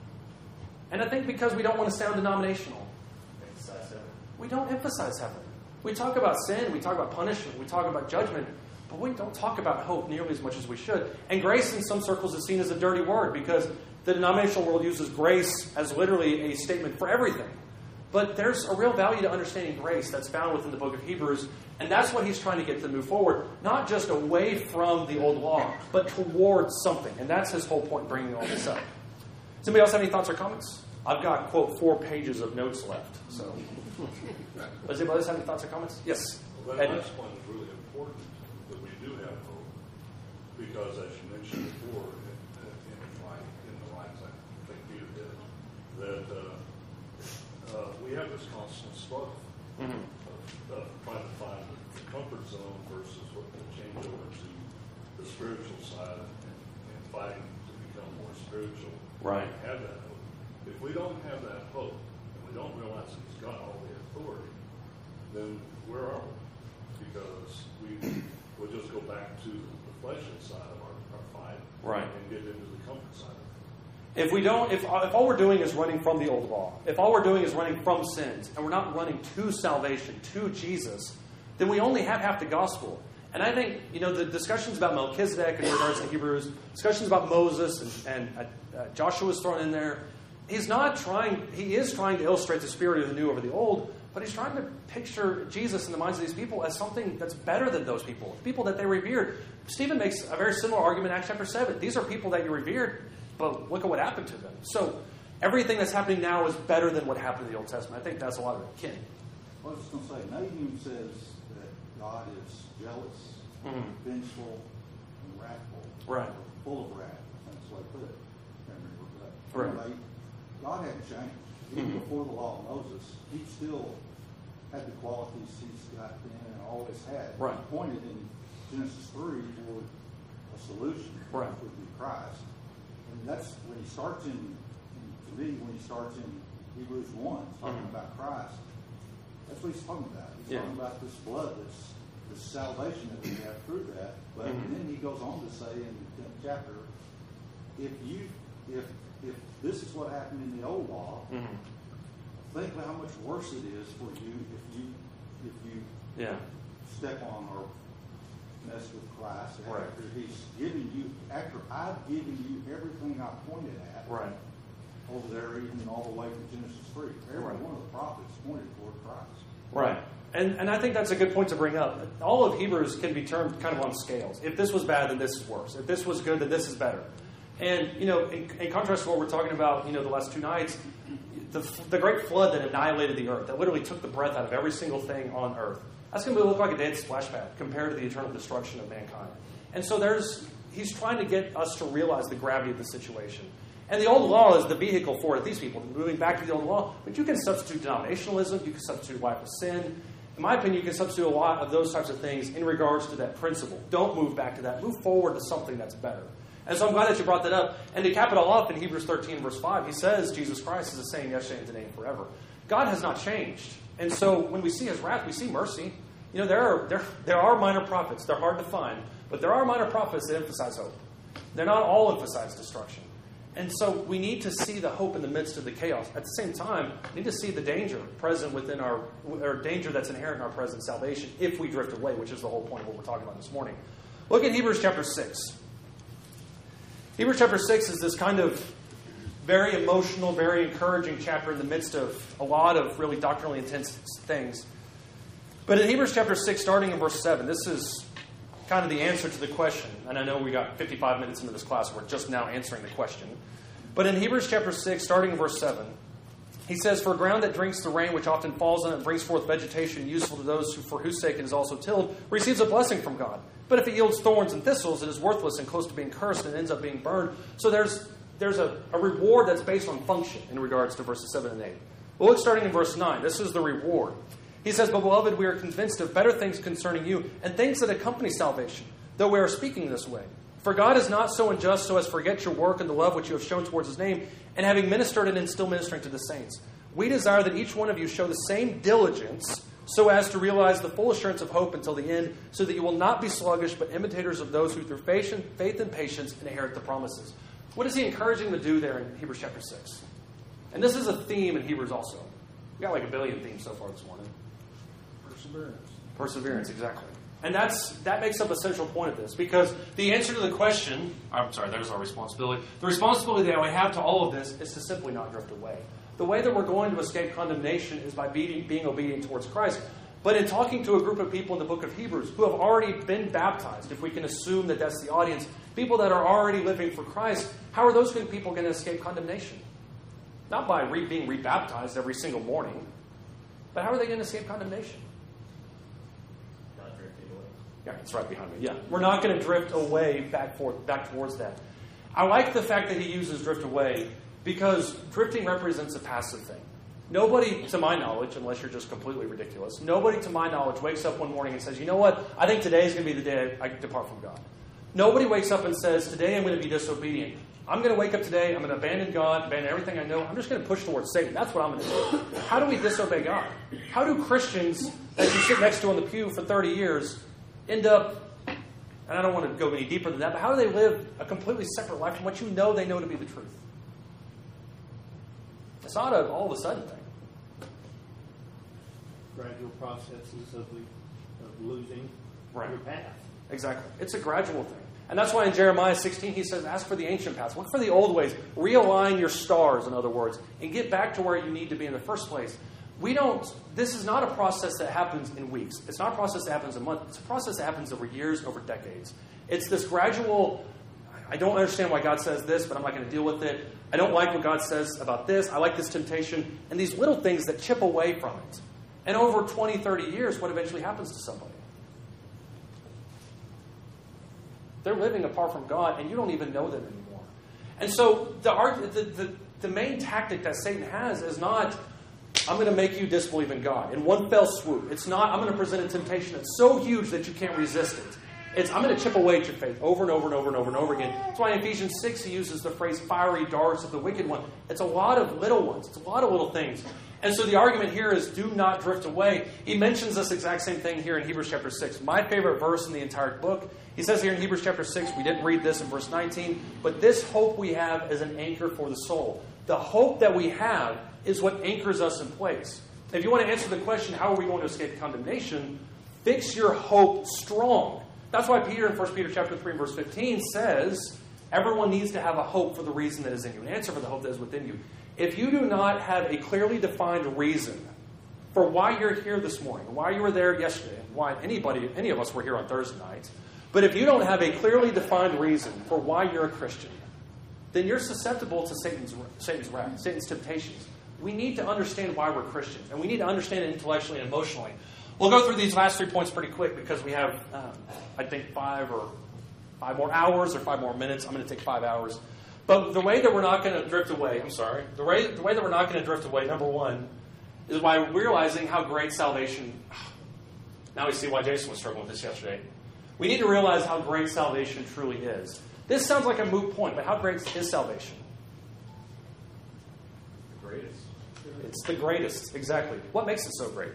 And I think because we don't want to sound denominational, we don't emphasize heaven. We talk about sin, we talk about punishment, we talk about judgment, but we don't talk about hope nearly as much as we should. And grace in some circles is seen as a dirty word because the denominational world uses grace as literally a statement for everything. But there's a real value to understanding grace that's found within the book of Hebrews, and that's what he's trying to get to move forward, not just away from the old law, but towards something. And that's his whole point in bringing all this up. Does anybody else have any thoughts or comments? I've got, quote, 4 pages of notes left. So, does anybody else have any thoughts or comments? Yes. Well, that last one is really important, that we do have hope, because as you mentioned before, in the lines I think Peter did, that we have this constant struggle of trying to find the comfort zone versus what will change over to the spiritual side and fighting to become more spiritual. Right. Have that hope. If we don't have that hope, and we don't realize that He's got all the authority, then where are we? Because we'll just go back to the fleshly side of our fight, right, and get into the comfort side of it. If we don't, if all we're doing is running from the old law, if all we're doing is running from sins, and we're not running to salvation, to Jesus, then we only have half the gospel. And I think, the discussions about Melchizedek in regards to Hebrews, discussions about Moses and Joshua's thrown in there, he is trying to illustrate the spirit of the new over the old, but he's trying to picture Jesus in the minds of these people as something that's better than those people that they revered. Stephen makes a very similar argument in Acts chapter 7. These are people that you revered, but look at what happened to them. So everything that's happening now is better than what happened in the Old Testament. I think that's a lot of it. Ken. Well, I was just going to say, Nahum says that God is jealous, vengeful, and wrathful. Right. Full of wrath. That's the way I put it. Can't remember. But Right. anyway, God hadn't changed. Even before the law of Moses, he still had the qualities he's got then and always had. Right. He pointed in Genesis 3 toward a solution, Right, which would be Christ. And that's when he starts when he starts in Hebrews 1, talking about Christ, that's what he's talking about. He's talking about this blood, this salvation that we have through that. But then he goes on to say in the 10th chapter, if this is what happened in the old law, think about how much worse it is for you if you step on or mess with Christ after he's given you, after I've given you everything I pointed at. Right. Over there, even all the way from Genesis 3. Every one of the prophets pointed toward Christ. Right. And I think that's a good point to bring up. All of Hebrews can be termed kind of on scales. If this was bad, then this is worse. If this was good, then this is better. And, in contrast to what we're talking about, the last 2 nights, the great flood that annihilated the earth, that literally took the breath out of every single thing on earth, that's going to look like a dead splash pad compared to the eternal destruction of mankind. And so he's trying to get us to realize the gravity of the situation. And the old law is the vehicle for it, these people, moving back to the old law. But you can substitute denominationalism, you can substitute life of sin. In my opinion, you can substitute a lot of those types of things in regards to that principle. Don't move back to that. Move forward to something that's better. And so I'm glad that you brought that up. And to cap it all off in Hebrews 13, verse 5, he says Jesus Christ is the same yesterday and today and forever. God has not changed. And so when we see his wrath, we see mercy. There are minor prophets. They're hard to find. But there are minor prophets that emphasize hope. They're not all emphasize destruction. And so we need to see the hope in the midst of the chaos. At the same time, we need to see the danger present within or danger that's inherent in our present salvation if we drift away, which is the whole point of what we're talking about this morning. Look at Hebrews chapter 6. Hebrews chapter 6 is this kind of very emotional, very encouraging chapter in the midst of a lot of really doctrinally intense things. But in Hebrews chapter 6, starting in verse 7, this is kind of the answer to the question. And I know we got 55 minutes into this class. We're just now answering the question. But in Hebrews chapter 6, starting in verse 7, he says, "For ground that drinks the rain which often falls on it and brings forth vegetation useful to those for whose sake it is also tilled, receives a blessing from God. But if it yields thorns and thistles, it is worthless and close to being cursed and ends up being burned." So there's a reward that's based on function in regards to verses 7 and 8. Well, look starting in verse 9. This is the reward. He says, "But beloved, we are convinced of better things concerning you, and things that accompany salvation, though we are speaking this way. For God is not so unjust so as to forget your work and the love which you have shown towards his name, and having ministered it and still ministering to the saints. We desire that each one of you show the same diligence so as to realize the full assurance of hope until the end, so that you will not be sluggish, but imitators of those who through faith and patience inherit the promises." What is he encouraging to do there in Hebrews chapter 6? And this is a theme in Hebrews also. We got like a billion themes so far this morning. Perseverance, exactly. And that makes up a central point of this, because the answer to the question, there's our responsibility. The responsibility that we have to all of this is to simply not drift away. The way that we're going to escape condemnation is by being obedient towards Christ. But in talking to a group of people in the book of Hebrews who have already been baptized, if we can assume that that's the audience, people that are already living for Christ, how are those people going to escape condemnation? Not by being rebaptized every single morning, but how are they going to escape condemnation? Not drifting away. Yeah, it's right behind me. Yeah, we're not going to drift away back towards that. I like the fact that he uses drift away because drifting represents a passive thing. Nobody, to my knowledge, unless you're just completely ridiculous, nobody to my knowledge wakes up one morning and says, you know what, I think today is going to be the day I depart from God. Nobody wakes up and says, today I'm going to be disobedient. I'm going to wake up today, I'm going to abandon God, abandon everything I know, I'm just going to push towards Satan. That's what I'm going to do. How do we disobey God? How do Christians that you sit next to on the pew for 30 years end up, and I don't want to go any deeper than that, but how do they live a completely separate life from what you know they know to be the truth? It's not an all of a sudden thing. Gradual processes of losing your path. Exactly. It's a gradual thing. And that's why in Jeremiah 16 he says, ask for the ancient paths. Look for the old ways. Realign your stars, in other words, and get back to where you need to be in the first place. This is not a process that happens in weeks. It's not a process that happens in months. It's a process that happens over years, over decades. It's this gradual, I don't understand why God says this, but I'm not going to deal with it. I don't like what God says about this. I like this temptation. And these little things that chip away from it. And over 20, 30 years, what eventually happens to somebody? They're living apart from God, and you don't even know them anymore. And so the main tactic that Satan has is not, I'm going to make you disbelieve in God in one fell swoop. It's not, I'm going to present a temptation that's so huge that you can't resist it. It's, I'm going to chip away at your faith over and over and over and over and over again. That's why in Ephesians 6 he uses the phrase fiery darts of the wicked one. It's a lot of little ones. It's a lot of little things. And so the argument here is do not drift away. He mentions this exact same thing here in Hebrews chapter 6. My favorite verse in the entire book. He says here in Hebrews chapter 6, we didn't read this in verse 19, but this hope we have is an anchor for the soul. The hope that we have is what anchors us in place. If you want to answer the question, how are we going to escape condemnation, fix your hope strong. That's why Peter in 1 Peter chapter 3 and verse 15 says, everyone needs to have a hope for the reason that is in you, an answer for the hope that is within you. If you do not have a clearly defined reason for why you're here this morning, why you were there yesterday, and why any of us were here on Thursday night, but if you don't have a clearly defined reason for why you're a Christian, then you're susceptible to Satan's wrath, Satan's temptations. We need to understand why we're Christians, and we need to understand it intellectually and emotionally. We'll go through these last 3 points pretty quick because we have, I think, 5 more hours or 5 more minutes. I'm going to take 5 hours. But the way that we're not going to drift away, the way that we're not going to drift away, number one, is by realizing how great salvation. Now we see why Jason was struggling with this yesterday. We need to realize how great salvation truly is. This sounds like a moot point, but how great is salvation? The greatest. It's the greatest, exactly. What makes it so great?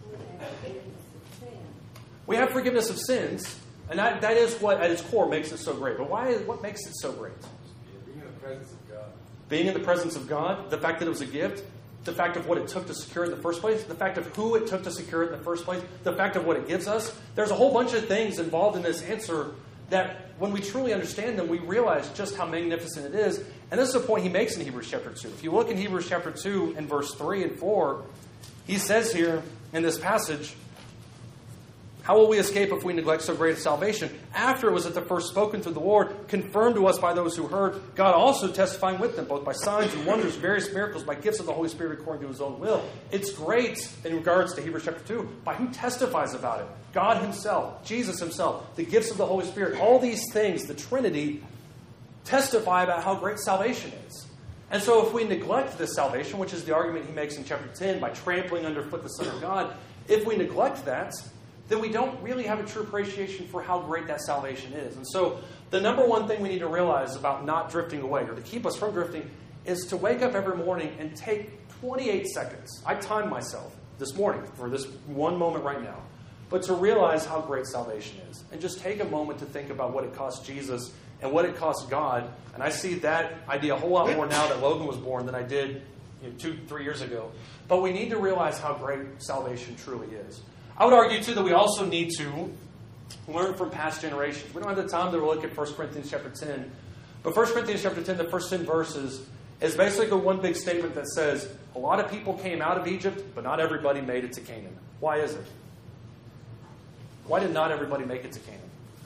We have forgiveness of sins, and that is what, at its core, makes it so great. But what makes it so great? Being in the presence of God. Being in the presence of God, the fact that it was a gift, the fact of what it took to secure it in the first place, the fact of who it took to secure it in the first place, the fact of what it gives us. There's a whole bunch of things involved in this answer that when we truly understand them, we realize just how magnificent it is. And this is a point he makes in Hebrews chapter 2. If you look in Hebrews chapter 2 in verse 3 and 4, he says here in this passage, how will we escape if we neglect so great a salvation? After it was at the first spoken through the Lord, confirmed to us by those who heard, God also testifying with them, both by signs and wonders, various miracles, by gifts of the Holy Spirit according to his own will. It's great in regards to Hebrews chapter 2. By who testifies about it? God himself, Jesus himself, the gifts of the Holy Spirit. All these things, the Trinity, testify about how great salvation is. And so if we neglect this salvation, which is the argument he makes in chapter 10, by trampling underfoot the Son of God, if we neglect that, then we don't really have a true appreciation for how great that salvation is. And so the number one thing we need to realize about not drifting away, or to keep us from drifting, is to wake up every morning and take 28 seconds. I timed myself this morning for this one moment right now. But to realize how great salvation is. And just take a moment to think about what it cost Jesus and what it cost God. And I see that idea a whole lot more now that Logan was born than I did 2-3 years ago. But we need to realize how great salvation truly is. I would argue, too, that we also need to learn from past generations. We don't have the time to look at 1 Corinthians chapter 10. But 1 Corinthians chapter 10, the first 10 verses, is basically one big statement that says, a lot of people came out of Egypt, but not everybody made it to Canaan. Why is it? Why did not everybody make it to Canaan?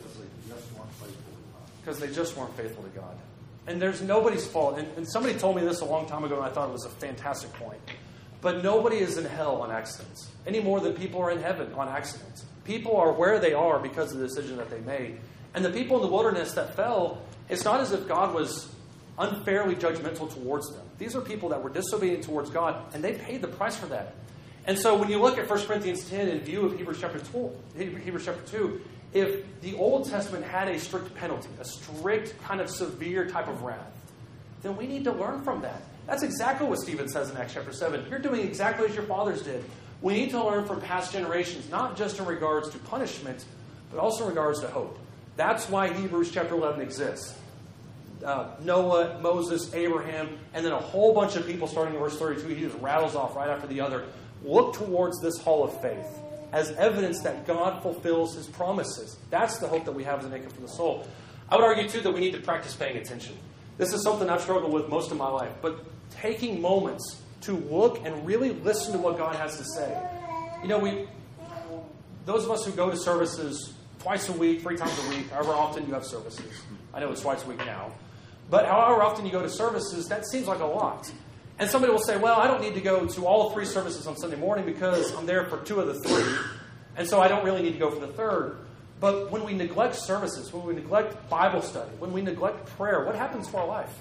Because they just weren't faithful to God. And there's nobody's fault. And somebody told me this a long time ago, and I thought it was a fantastic point. But nobody is in hell on accidents, any more than people are in heaven on accidents. People are where they are because of the decision that they made. And the people in the wilderness that fell, it's not as if God was unfairly judgmental towards them. These are people that were disobedient towards God, and they paid the price for that. And so when you look at 1 Corinthians 10 in view of Hebrews chapter 2, if the Old Testament had a strict penalty, a strict kind of severe type of wrath, then we need to learn from that. That's exactly what Stephen says in Acts chapter 7. You're doing exactly as your fathers did. We need to learn from past generations, not just in regards to punishment, but also in regards to hope. That's why Hebrews chapter 11 exists. Noah, Moses, Abraham, and then a whole bunch of people starting in verse 32. He just rattles off right after the other. Look towards this hall of faith as evidence that God fulfills His promises. That's the hope that we have as an anchor for the soul. I would argue, too, that we need to practice paying attention. This is something I've struggled with most of my life. But taking moments to look and really listen to what God has to say. You know, those of us who go to services twice a week, 3 times a week, however often you have services. I know it's twice a week now. But however often you go to services, that seems like a lot. And somebody will say, well, I don't need to go to all 3 services on Sunday morning because I'm there for 2 of the 3. And so I don't really need to go for the 3rd. But when we neglect services, when we neglect Bible study, when we neglect prayer, what happens to our life?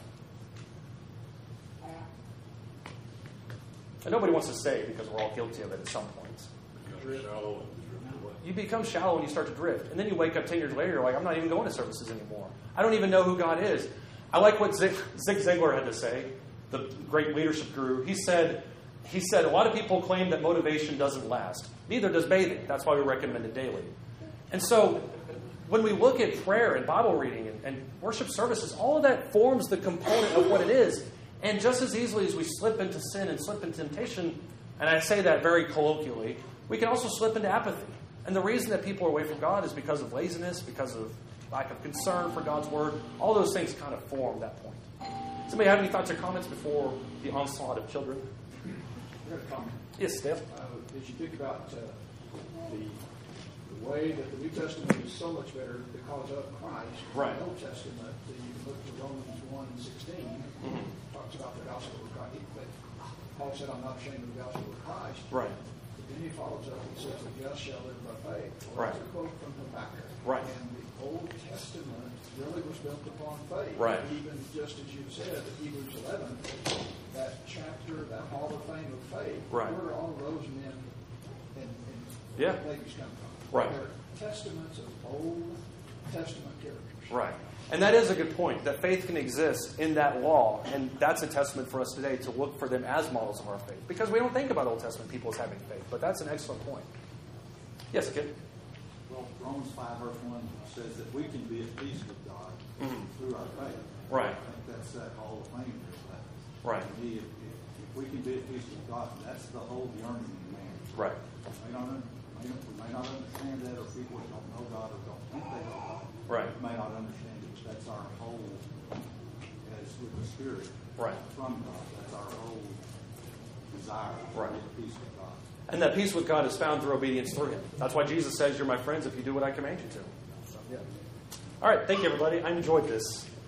And nobody wants to say because we're all guilty of it at some point. You become shallow and you start to drift. And then you wake up 10 years later, you're like, I'm not even going to services anymore. I don't even know who God is. I like what Zig Ziglar had to say, the great leadership guru. He said, a lot of people claim that motivation doesn't last. Neither does bathing. That's why we recommend it daily. And so when we look at prayer and Bible reading and worship services, all of that forms the component of what it is. And just as easily as we slip into sin and slip into temptation, and I say that very colloquially, we can also slip into apathy. And the reason that people are away from God is because of laziness, because of lack of concern for God's Word. All those things kind of form that point. Somebody have any thoughts or comments before the onslaught of children? I got a comment. Yes, Steph. As you think about the way that the New Testament is so much better because of Christ, right. The Old Testament, you can look to Romans 1:16, talks about the gospel of Christ. Paul said, I'm not ashamed of the gospel of Christ. Right. But then he follows up and says, the just shall live by faith. Well, right. That's a quote from Habakkuk. Right. And the Old Testament really was built upon faith. Right. Even just as you said, Hebrews 11, that chapter, that hall of fame of faith, right. where all of those men and yeah. ladies come from. Right. They're testaments of Old Testament characters. Right. And that is a good point, that faith can exist in that law. And that's a testament for us today to look for them as models of our faith. Because we don't think about Old Testament people as having faith. But that's an excellent point. Yes, Kid? Well, Romans 5 verse 1 says that we can be at peace with God through our faith. Right. I think that's that hall of fame. Right. If we can be at peace with God, that's the whole yearning in man. Right. We may not understand that, or people who don't know God or don't think they know God. Right. May not understand it. That's our whole, as with the Spirit right. from God. That's our whole desire to right. be at peace with God. And that peace with God is found through obedience through Him. That's why Jesus says, you're my friends if you do what I command you to. So, yeah. All right. Thank you, everybody. I enjoyed this.